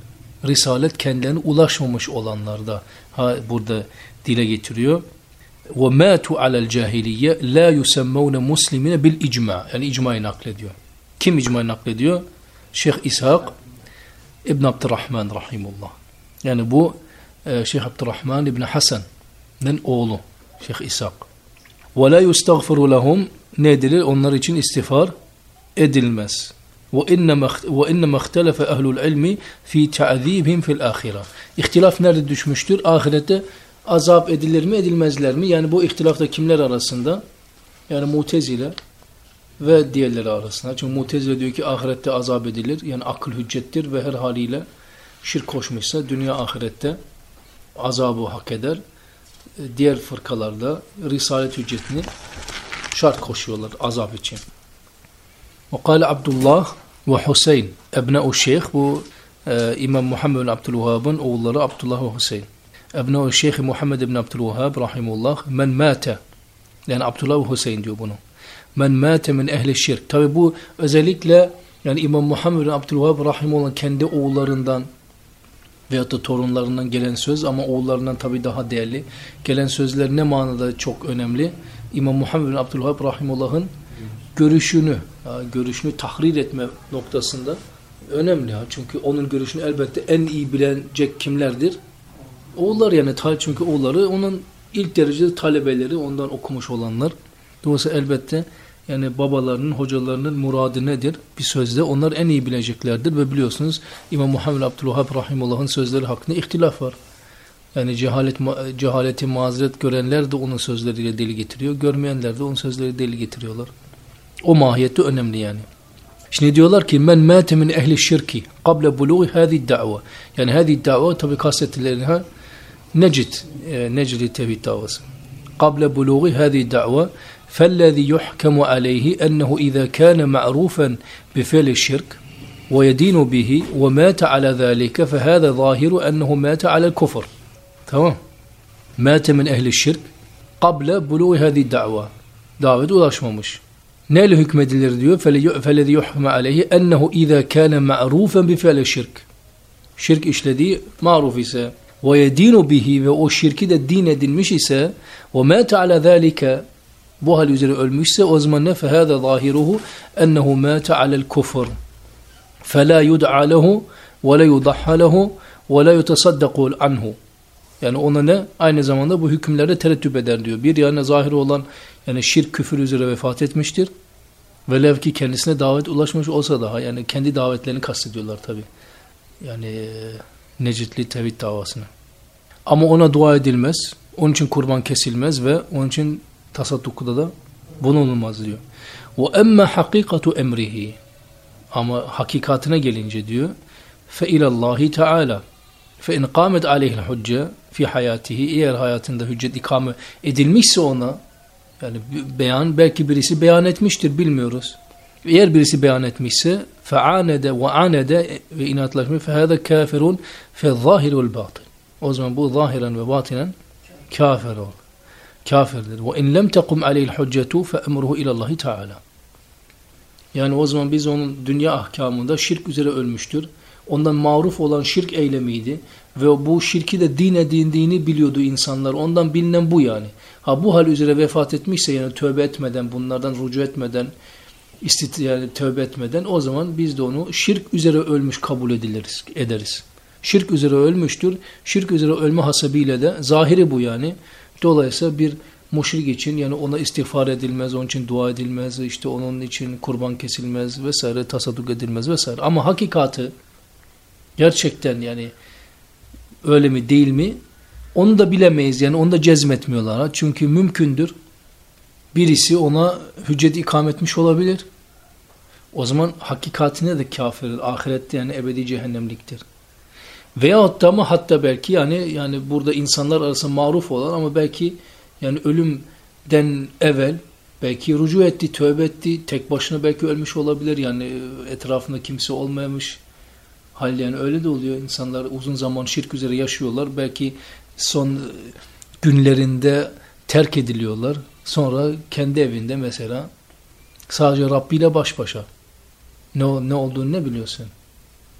Risalet kendilerine ulaşmamış olanlarda burada dile getiriyor. وَمَاتُوا عَلَى الْجَاهِلِيَّ لَا يُسَمَّوْنَ مُسْلِمِينَ بِالْاِجْمَعِ Yani icmayı naklediyor. Kim icmayı naklediyor? Şeyh İshak İbn Abdurrahman rahimullah. Yani bu Şeyh Abdurrahman İbn Hasan'ın oğlu Şeyh İshak. وَلَا يُسْتَغْفِرُ لَهُمْ Nedir? Onlar için istiğfar edilmez. وَاِنَّمَا اخْتَلَفَ اَهْلُ الْعِلْمِ ف۪ي تَعْذ۪يبِهِمْ فِي الْآخِرَةِ İhtilaf nerede düşmüştür? Ahirette azap edilir mi edilmezler mi? Yani bu ihtilaf da kimler arasında? Yani Mutezile ve diğerleri arasında. Çünkü Mutezile diyor ki ahirette azap edilir. Yani akıl hüccettir ve her haliyle şirk koşmuşsa dünya ahirette azabı hak eder. Diğer fırkalarda risalet hüccetini şart koşuyorlar azap için. وقال Abdullah ve Hüseyin ebne-u şeyh bu İmam Muhammed bin Abdülvehhab'ın oğulları Abdullah ve Hüseyin. Ebne-u şeyh Muhammed bin Abdülvehhab rahimullah men mâte yani Abdullah ve Hüseyin diyor bunu. Men mâte min ehli şirk. Tabi bu özellikle yani İmam Muhammed bin Abdülvehhab rahimullah kendi oğullarından veyahut da torunlarından gelen söz ama oğullarından tabi daha değerli. Gelen sözler ne manada çok önemli? İmam Muhammed bin Abdülvehhab rahimullah'ın görüşünü tahrir etme noktasında önemli. Çünkü onun görüşünü elbette en iyi bilecek kimlerdir? Oğullar yani. Çünkü oğulları onun ilk derecede talebeleri, ondan okumuş olanlar. Dolayısıyla elbette yani babalarının, hocalarının muradı nedir? Bir sözde onlar en iyi bileceklerdir ve biliyorsunuz İmam Muhammed Abdülvehhab rahimullah'ın sözleri hakkında ihtilaf var. Yani cehaleti mazeret görenler de onun sözleriyle deli getiriyor. Görmeyenler de onun sözleriyle deli getiriyorlar. O mahiyeti önemli yani. Şimdi diyorlar ki men mâte min ehli şirki qabla buluği hâzi da'va. Yani hâzi da'va tabi kastettilerine Necri tevhid davası. Qabla buluği hâzi da'va fellezî yuhkemu aleyhi ennehu izâ kâne ma'rûfen bife'li şirk ve yedînu bihi ve mâte alâ zâlike fehâze zâhiru ennehu mâte alâl kufr. Tamam. Mâte min ehli şirk qabla buluği hâzi da'va. Davet ulaşmamış. Neyle hükmedilir diyor? فَلَذِي يُحْكَمَ عَلَيْهِ اَنَّهُ اِذَا كَانَ مَعْرُوفًا بِفَعْلِ şirk. Şirk işlediği maruf ise وَيَد۪ينُ bihi ve o şirki de din edilmiş ise وَمَاتَ عَلَى ذَٰلِكَ bu hal üzere ölmüşse o zaman ne? فَهَذَا ظَاهِرُهُ اَنَّهُ مَاتَ عَلَى الْكُفْرِ فَلَا يُدْعَى لَهُ وَلَا يُضَحَّ لَهُ وَلَا يُتَصَدَّقُ عَنْهُ Yani ona ne? Aynı zamanda bu hükümlerde tereddüt eder diyor. Bir yani zahiri olan yani şirk küfür üzere vefat etmiştir. Velev ki kendisine davet ulaşmış olsa daha yani kendi davetlerini kastediyorlar tabi. Yani Necitli tevhid davasını. Ama ona dua edilmez. Onun için kurban kesilmez ve onun için tasaddukta da bulunulmaz diyor. وَاَمَّا حَقِيقَةُ اَمْرِهِ Ama hakikatine gelince diyor فَاِلَى اللّٰهِ تَعَالَى فَاِنْ قَامَتْ عَلَيْهِ الْحُجَّةِ fi hayatihi eğer hayatında hüccet ikame edilmişse ona yani belki birisi beyan etmiştir bilmiyoruz. Eğer birisi beyan etmişse fe'anede ve anede ve inatlaşmış fehâze kafirun fe'zâhir vel batıl. O zaman bu zahiren ve batinen kafirdir. Ve in lem tekum aleyhil hüccetu fe emruhu ilallahi teâlâ. Yani o zaman biz onun dünya ahkamında şirk üzere ölmüştür. Ondan maruf olan şirk eylemiydi. Ve bu şirki de din edindiğini biliyordu insanlar. Ondan bilinen bu yani. Bu hal üzere vefat etmişse yani tövbe etmeden, bunlardan rücu etmeden, yani tövbe etmeden o zaman biz de onu şirk üzere ölmüş kabul ederiz. Şirk üzere ölmüştür. Şirk üzere ölme hasebiyle de zahiri bu yani. Dolayısıyla bir müşrik için yani ona istiğfar edilmez, onun için dua edilmez, işte onun için kurban kesilmez vesaire, tasadduk edilmez vesaire. Ama hakikati gerçekten yani öyle mi değil mi? Onu da bilemeyiz yani onu da cezmetmiyorlar. Çünkü mümkündür. Birisi ona hüccet ikame etmiş olabilir. O zaman hakikatine de kafirdir. Ahirette yani ebedi cehennemliktir. Veyahut da ama hatta belki yani burada insanlar arasında maruf olan ama belki yani ölümden evvel belki rücu etti, tövbe etti. Tek başına belki ölmüş olabilir. Yani etrafında kimse olmamış. Hal yani öyle de oluyor. İnsanlar uzun zaman şirk üzere yaşıyorlar. Belki son günlerinde terk ediliyorlar. Sonra kendi evinde mesela sadece Rabbi ile baş başa. Ne olduğunu ne biliyorsun?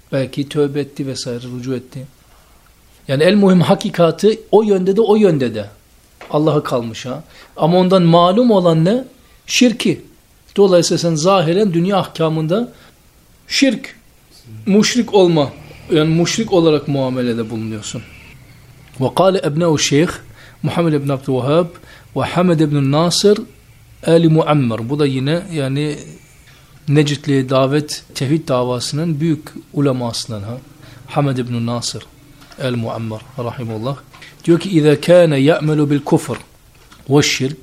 Belki tövbe etti vesaire, rücu etti. Yani el muhim hakikatı o yönde de o yönde de Allah'a kalmış ha. Ama ondan malum olan ne? Şirki. Dolayısıyla sen zahiren dünya ahkamında şirk, müşrik olma, yani müşrik olarak muamelede bulunuyorsun. Ve kâle ebne'u şeyh Muhammed ibn Abdülvehhab ve Hamed ibn Nasır Ali Muammer. Bu da yine yani Necitli davet tevhid davasının büyük ulemasından ha. Hamed ibn Nasır El Muammer rahimullah. Diyor ki İzâ kâne ya'melu bil kufr ve şirk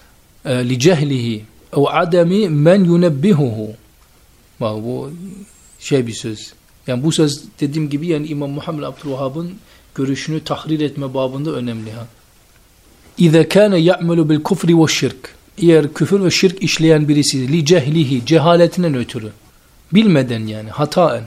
li cehlihi ev ademi men yunebbihuhu. Bu bir söz. Yani bu söz dediğim gibi yani İmam Muhammed Abdülvehhab'ın görüşünü tahrir etme babında önemli ha. İzâ kâne ya'melu bil kufri ve şirk. Eğer küfür ve şirk işleyen birisi li cehlihi, cehaletinden ötürü, bilmeden yani hataen,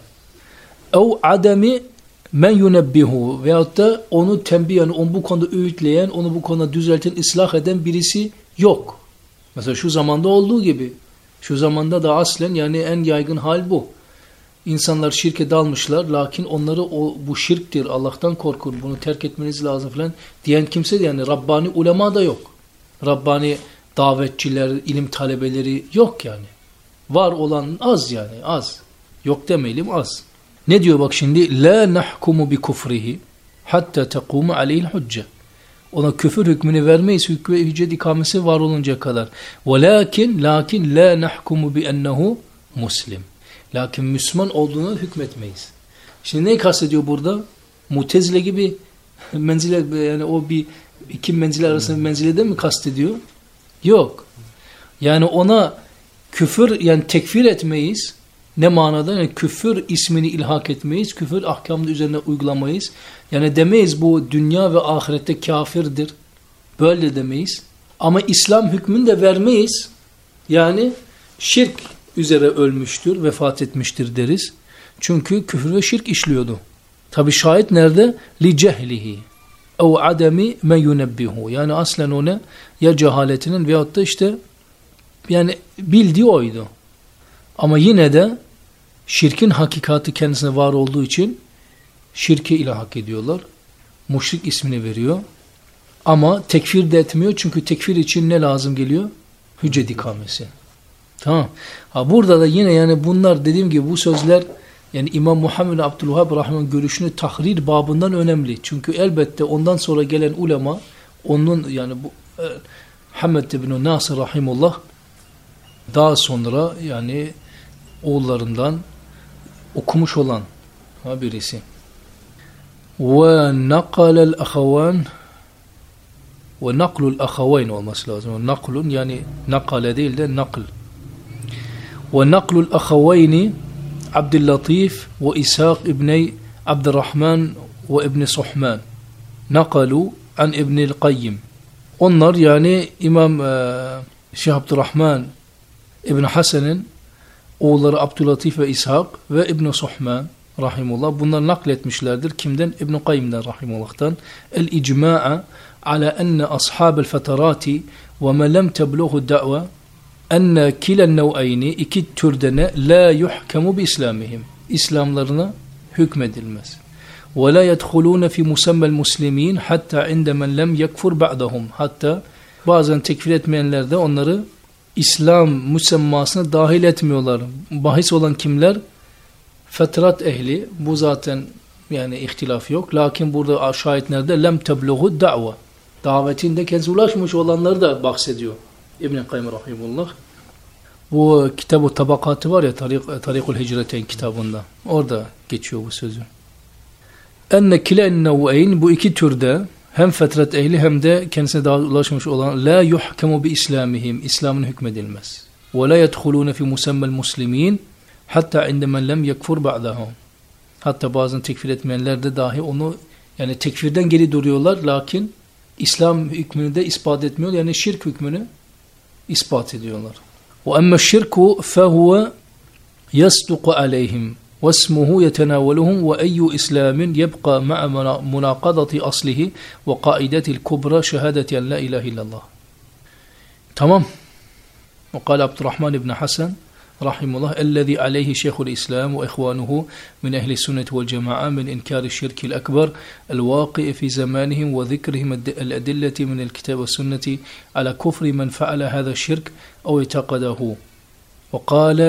ev ademi men yunebbihu veyahut da onu tembihen, onu bu konuda öğütleyen, onu bu konuda düzelten, ıslah eden birisi yok. Mesela şu zamanda olduğu gibi, şu zamanda da aslen yani en yaygın hal bu. İnsanlar şirke dalmışlar, lakin onları bu şirktir, Allah'tan korkun, bunu terk etmeniz lazım falan diyen kimse de yani Rabbani ulema da yok. Rabbani davetçiler, ilim talebeleri yok yani. Var olan az yani, az. Yok demeyelim, az. Ne diyor bak şimdi? La nahkumu bi kufrihi hatta taqumu aleyhil hücce. Ona küfür hükmünü vermeyiz, hüccet ikamesi var oluncaya kadar. Lakin la nahkumu bi ennehu muslim. Lakin Müslüman olduğuna hükmetmeyiz. Şimdi neyi kastediyor burada? Mutezile gibi menzile, yani o bir iki menzile arasında menzileden mi kastediyor? Yok. Yani ona küfür yani tekfir etmeyiz. Ne manada? Yani küfür ismini ilhak etmeyiz. Küfür ahkamını üzerine uygulamayız. Yani demeyiz bu dünya ve ahirette kafirdir. Böyle demeyiz. Ama İslam hükmünü de vermeyiz. Yani şirk üzere ölmüştür, vefat etmiştir deriz. Çünkü küfür ve şirk işliyordu. Tabi şahit nerede? Li cehlihi ev ademi men yunebbihu. Yani aslen ona ya cehaletinin veyahut da işte yani bildiği oydu. Ama yine de şirkin hakikati kendisine var olduğu için şirke ilhak ediyorlar. Müşrik ismini veriyor. Ama tekfir de etmiyor. Çünkü tekfir için ne lazım geliyor? Hüccet ikamesi. Tamam. Ha burada da yine yani bunlar dediğim gibi bu sözler yani İmam Muhammed Abdülvehhab rahimahullah görüşünü tahrir babından önemli. Çünkü elbette ondan sonra gelen ulema onun yani bu Hamed ibn Nasır rahimullah daha sonra yani oğullarından okumuş olan birisi. Ve nakalel ahavan ve naklul ahaveyn olması lazım. Naklun yani nakale değil de nakl. Ve naklul ahaveyni Abdüllatif ve İshak İbni Abdurrahman ve İbni Suhman nakalu an İbnil Qayyim. Onlar yani İmam Şeyh Abdurrahman İbn Hasan'ın oğulları Abdüllatif ve İshak ve İbn Suhman rahimullah bunlar nakletmişlerdir. Kimden? İbn Qayyim'den rahimullah'tan. El-icma'a ala enne ashabel fetarati ve me lem tebluhu da'va enne kilen nev'ayni iki türdene la yuhkemu bi islamihim. İslamlarına hükmedilmez. Ve la yedhulune fi musemmel muslimin hatta inde men lem yekfur ba'dahum. Hatta bazen tekfir etmeyenler de onları İslam müsemmasına dahil etmiyorlar. Bahis olan kimler? Fetrat ehli. Bu zaten yani ihtilaf yok. Lakin burada şahit nerede? Lem tebluğu da'va. Davetinde kendisi ulaşmış olanları da bahsediyor. İbn-i Kayyum rahimullah. Bu kitab-ı tabakatı var ya Tarikul Hicreteyn kitabında. Orada geçiyor bu sözü. Enne kilen nev'eyn bu iki türde hem fetret ehli hem de kendisine daha ulaşmış olan la yuhkemu bi islamihim. İslam'ın hükmedilmez. Ve la yedhulune fi musemmel muslimin hatta inde men lem yekfur ba'dahum. Hatta bazen tekfir etmeyenler de dahi onu yani tekfirden geri duruyorlar lakin İslam hükmünü de ispat etmiyor. Yani şirk hükmünü ispat ediyorlar. Ve emme şirku fehuve yasduqu aleyhim ve ismuhu yetenaveluhum ve eyyu islamin yebqa ma'a munaqadati aslihi ve kaidetil kubra şehadeti en la ilahe illallah. Tamam. Ve kâle Abdurrahman ibn Hasan رحمه الله الذي عليه شيخ الإسلام وإخوانه من أهل السنة والجماعة من إنكار الشرك الأكبر الواقع في زمانهم وذكرهم الأدلة من الكتاب والسنة على كفر من فعل هذا الشرك أو اعتقده. وقال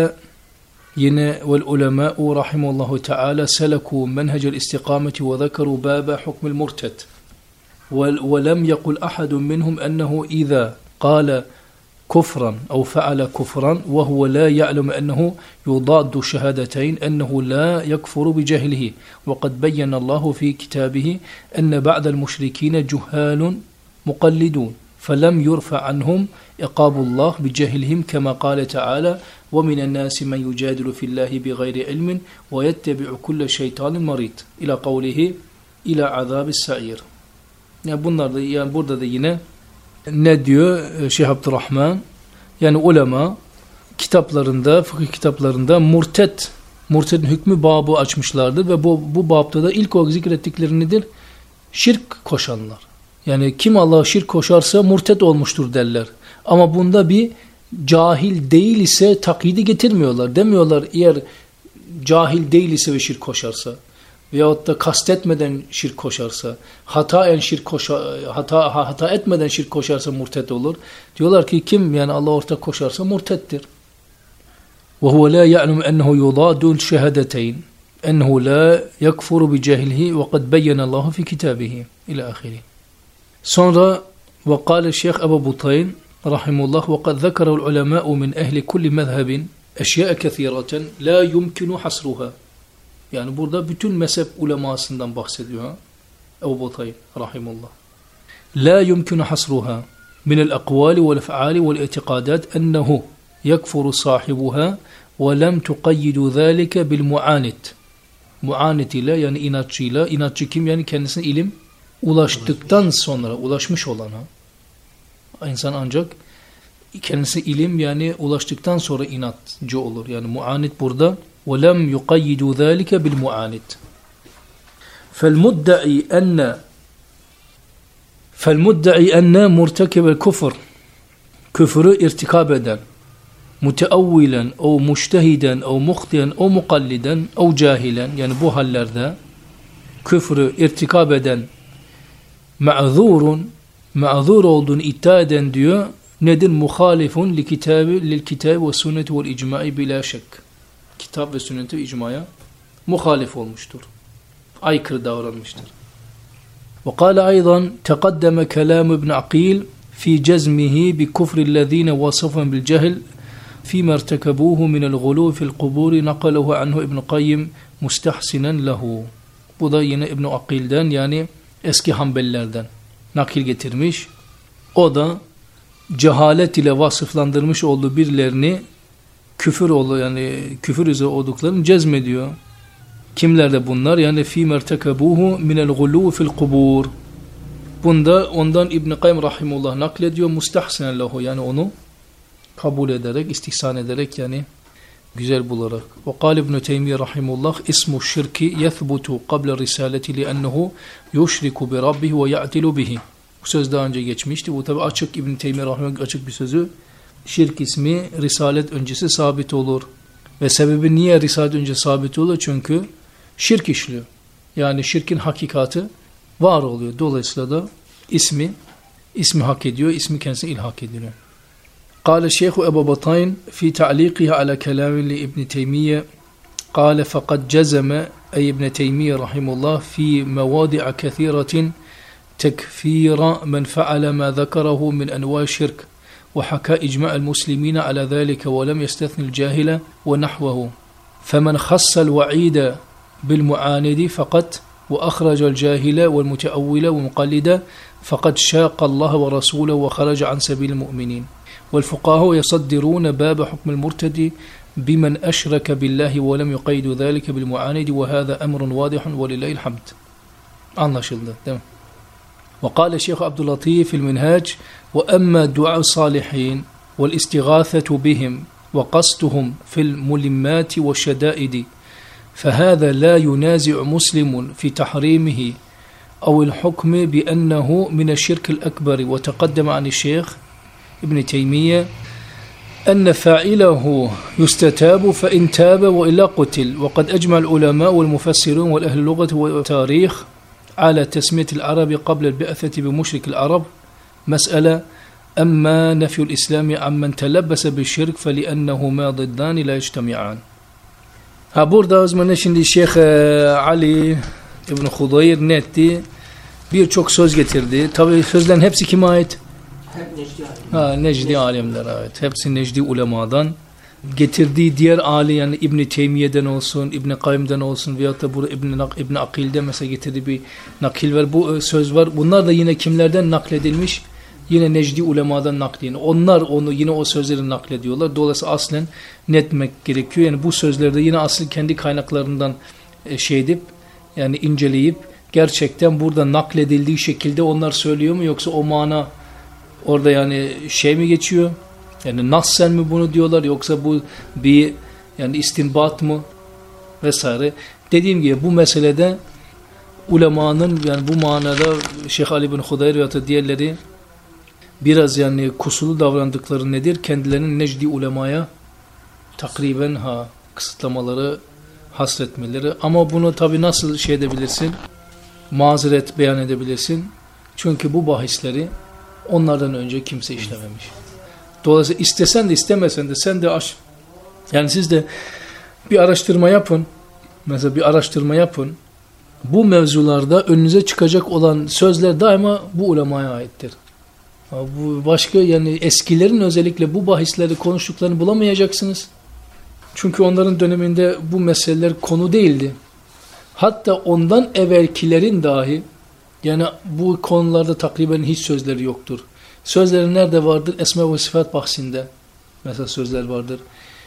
والعلماء رحمه الله تعالى سلكوا منهج الاستقامة وذكروا باب حكم المرتد ولم يقل أحد منهم أنه إذا قال كفرا أو فعل كفرا وهو لا يعلم أنه يضاد شهادتين أنه لا يكفر بجهله. وقد بين الله في كتابه أن بعض المشركين جهال مقلدون فلم يرفع عنهم عقاب الله بجهلهم كما قال تعالى ومن الناس من يجادل في الله بغير علم ويتبع كل شيطان مريض إلى قوله إلى عذاب السعير. Yani bunlar da yani burada da yine ne diyor Şeyh Abdurrahman? Yani ulema kitaplarında, fıkıh kitaplarında murtedin hükmü babı açmışlardır ve bu babda da ilk olarak zikrettikleri nedir? Şirk koşanlar. Yani kim Allah'a şirk koşarsa murted olmuştur derler. Ama bunda bir cahil değil ise takyidi getirmiyorlar. Demiyorlar eğer cahil değil ise ve şirk koşarsa veyahut da kastetmeden şirk koşarsa, hata etmeden şirk koşarsa murted olur. Diyorlar ki kim yani Allah ortak koşarsa murteddir. وَهُوَ لَا يَعْلُمْ أَنَّهُ يُضَادُ الشَّهَدَتَيْنِ أَنَّهُ لَا يَكْفُرُ بِجَهِلِهِ وَقَدْ بَيَّنَ اللّٰهُ فِي كِتَابِهِ إلى آخره. Sonra وقال الشيخ أبو بطين رحمه الله وقد ذكر العلماء من أهل كل مذهب أشياء كثيرة لا يمكن حصرها. Yani burada bütün mezhep ulemasından bahsediyor Ebu Butayl rahimullah. La yumkinu hasruha min el-aqwali vel-ef'ali vel-i'tiqadat ennehu yekfuru sahibuha ve lem tuqayyidu zâlike bil-mu'anid. Mu'anid ile yani inatçıyla, inatçı kim? Yani kendisine ilim ulaştıktan sonra, ulaşmış olana. İnsan ancak kendisine ilim yani ulaştıktan sonra inatçı olur. Yani mu'anid burada وَلَمْ يُقَيِّدُوا ذَٰلِكَ بِالْمُعَانِدِ فَالْمُدَّعِ أَنَّ مُرْتَكِبَ الْكُفْرِ küfrü irtikab eden müteavvilen o mujtehiden o muhtiyen o mukalliden o cahilen yani bu hallerde küfrü irtikab eden ma'zur olduğunu iddia eden diyor nedir? Muhalifun lil kitabi ve sünneti vel icma'i bila şek. Kitap ve sünneti ve icmaya muhalif olmuştur. Aykırı davranmıştır. Ve kâle aydan teqaddeme kelâmu ibn Aqil fi cezmihi bi kufrillezîne vasıfen bil cehl fîme ertekebûhu minel gulû fil kubûri nakaluhu anhu İbn Qayyim mustahsinen lehu. Bu da yine İbn Aqil'den yani eski Hanbelilerden nakil getirmiş. O da cehalet ile vasıflandırmış olduğu birilerini küfür üzere olduklarını cezmediyor. Kimlerde bunlar? Yani fî mertekebuhu minel gulû fil kubûr. Bunda ondan İbn Qayyim rahimullah naklediyor. Mustahsinen lehu yani onu kabul ederek, istihsan ederek yani güzel bularak. Ve kâle İbn Teymiyye rahimullah ismu şirki yethbutu qabla risaleti li'ennehu yushriku bi rabbihi ve ya'tilu bihi. Bu söz daha önce geçmişti. Bu tabi açık İbn Teymiyye rahimullah açık bir sözü. Şirk ismi risalet öncesi sabit olur. Ve sebebi niye risalet öncesi sabit olur? Çünkü şirk işliyor. Yani şirkin hakikati var oluyor. Dolayısıyla da ismi hak ediyor. İsmi kendisine ilhak ediliyor. قال الشيخ أبو بطين في تعليقه على كلام لابن تيمية قال فقد جزم أي ابن تيمية رحمه الله في مواضع كثيرة تكفير من فعل ما ذكره من أنواع الشرك وحكى إجماع المسلمين على ذلك ولم يستثني الجاهل ونحوه فمن خص الوعيد بالمعاند فقط وأخرج الجاهل والمتأول والمقلد فقد شاق الله ورسوله وخرج عن سبيل المؤمنين والفقهاء يصدرون باب حكم المرتد بمن أشرك بالله ولم يقيد ذلك بالمعاند وهذا أمر واضح ولله الحمد. Anlaşıldı değil mi? وقال الشيخ عبد اللطيف في المنهاج وأما دعاء الصالحين والاستغاثة بهم وقصدهم في الملمات والشدائد فهذا لا ينازع مسلم في تحريمه أو الحكم بأنه من الشرك الأكبر وتقدم عن الشيخ İbn Teymiyye أن فاعله يستتاب فإن تاب وإلا قتل وقد أجمع العلماء والمفسرون والأهل اللغة والتاريخ على تسمية العرب قبل البعثة بمشرك العرب مسألة أما نفي الإسلام عمن تلبس بالشرك فلأنهما ضدان لا يجتمعان. Burada o zaman şimdi Şeyh Ali İbn Hudayr ne etti? Birçok söz getirdi. Tabi sözlerin hepsi kime ait? Necdi alimler ait. Hepsi Necdi ulemadan. Getirdiği diğer ali yani İbn Teymiye'den olsun, İbn Kayyim'den olsun veyahut da burada İbn Akil'de mesela getirdiği bir nakil var. Bu söz var. Bunlar da yine kimlerden nakledilmiş? Yine Necdi ulemadan nakliyen. Onlar onu yine o sözleri naklediyorlar. Dolayısıyla aslen netmek gerekiyor. Yani bu sözlerde yine aslı kendi kaynaklarından edip yani inceleyip gerçekten burada nakledildiği şekilde onlar söylüyor mu yoksa o mana orada yani mi geçiyor? Yani nassen mi bunu diyorlar yoksa bu bir yani istinbat mı vesaire. Dediğim gibi bu meselede ulemanın yani bu manada Şeyh Ali bin Hudayr veyahut da diğerleri biraz yani kusurlu davrandıkları nedir? Kendilerinin Necdi ulemaya takriben kısıtlamaları, hasretmeleri. Ama bunu tabi nasıl edebilirsin? Mazeret beyan edebilirsin. Çünkü bu bahisleri onlardan önce kimse işlememiş. Dolayısıyla istesen de istemesen de sen de yani siz de bir araştırma yapın. Mesela bir araştırma yapın. Bu önünüze çıkacak olan sözler daima bu ulemaya aittir. Bu başka yani eskilerin özellikle bu bahisleri konuştuklarını bulamayacaksınız. Çünkü onların döneminde bu meseleler konu değildi. Hatta ondan evvelkilerin dahi yani bu konularda takriben hiç sözleri yoktur. Sözleri nerede vardır? Esma ve sıfat bahsinde mesela sözler vardır.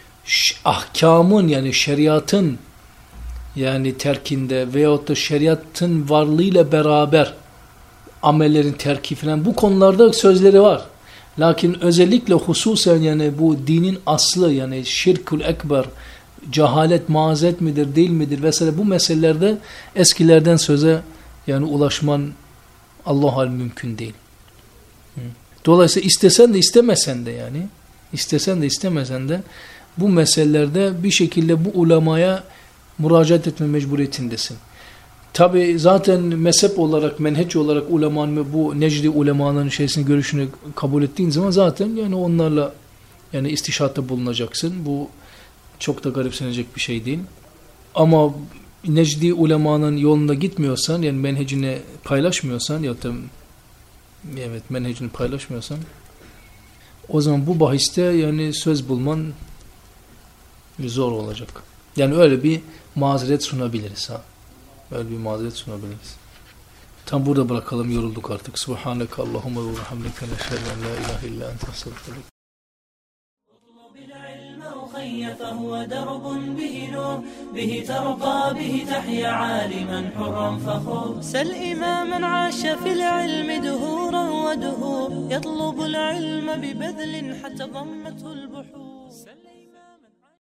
Ahkamın yani şeriatın yani terkinde veyahut da şeriatın varlığıyla beraber amellerin terki falan bu konularda sözleri var. Lakin özellikle hususen yani bu dinin aslı yani şirkül ekber, cehalet mazeret midir değil midir vesaire bu meselelerde eskilerden söze yani ulaşman Allah'a mümkün değil. Dolayısıyla istesen de istemesen de yani istesen de istemesen de bu meselelerde bir şekilde bu ulemaya müracaat etme mecburiyetindesin. Tabi zaten mezhep olarak, menheç olarak ulemanın bu Necdi ulemanın görüşünü kabul ettiğin zaman zaten yani onlarla yani istişahatta bulunacaksın. Bu çok da garipsenecek bir şey değil. Ama Necdi ulemanın yolunda gitmiyorsan yani menhecini paylaşmıyorsan ya da evet menhecini paylaşmıyorsan o zaman bu bahiste yani söz bulman zor olacak. Yani öyle bir mazeret sunabiliriz Öyle bir mazeret sunabiliriz. Tam burada bırakalım, yorulduk artık. Subhaneke Allahümme ve hamdike neşhedü en la ilahe illa ente estağfiruke. فهو درب به نور به ترقى به تحيا عالما حرا فخور سل إماما عاش في العلم دهورا ودهور يطلب العلم ببذل حتى ضمته البحور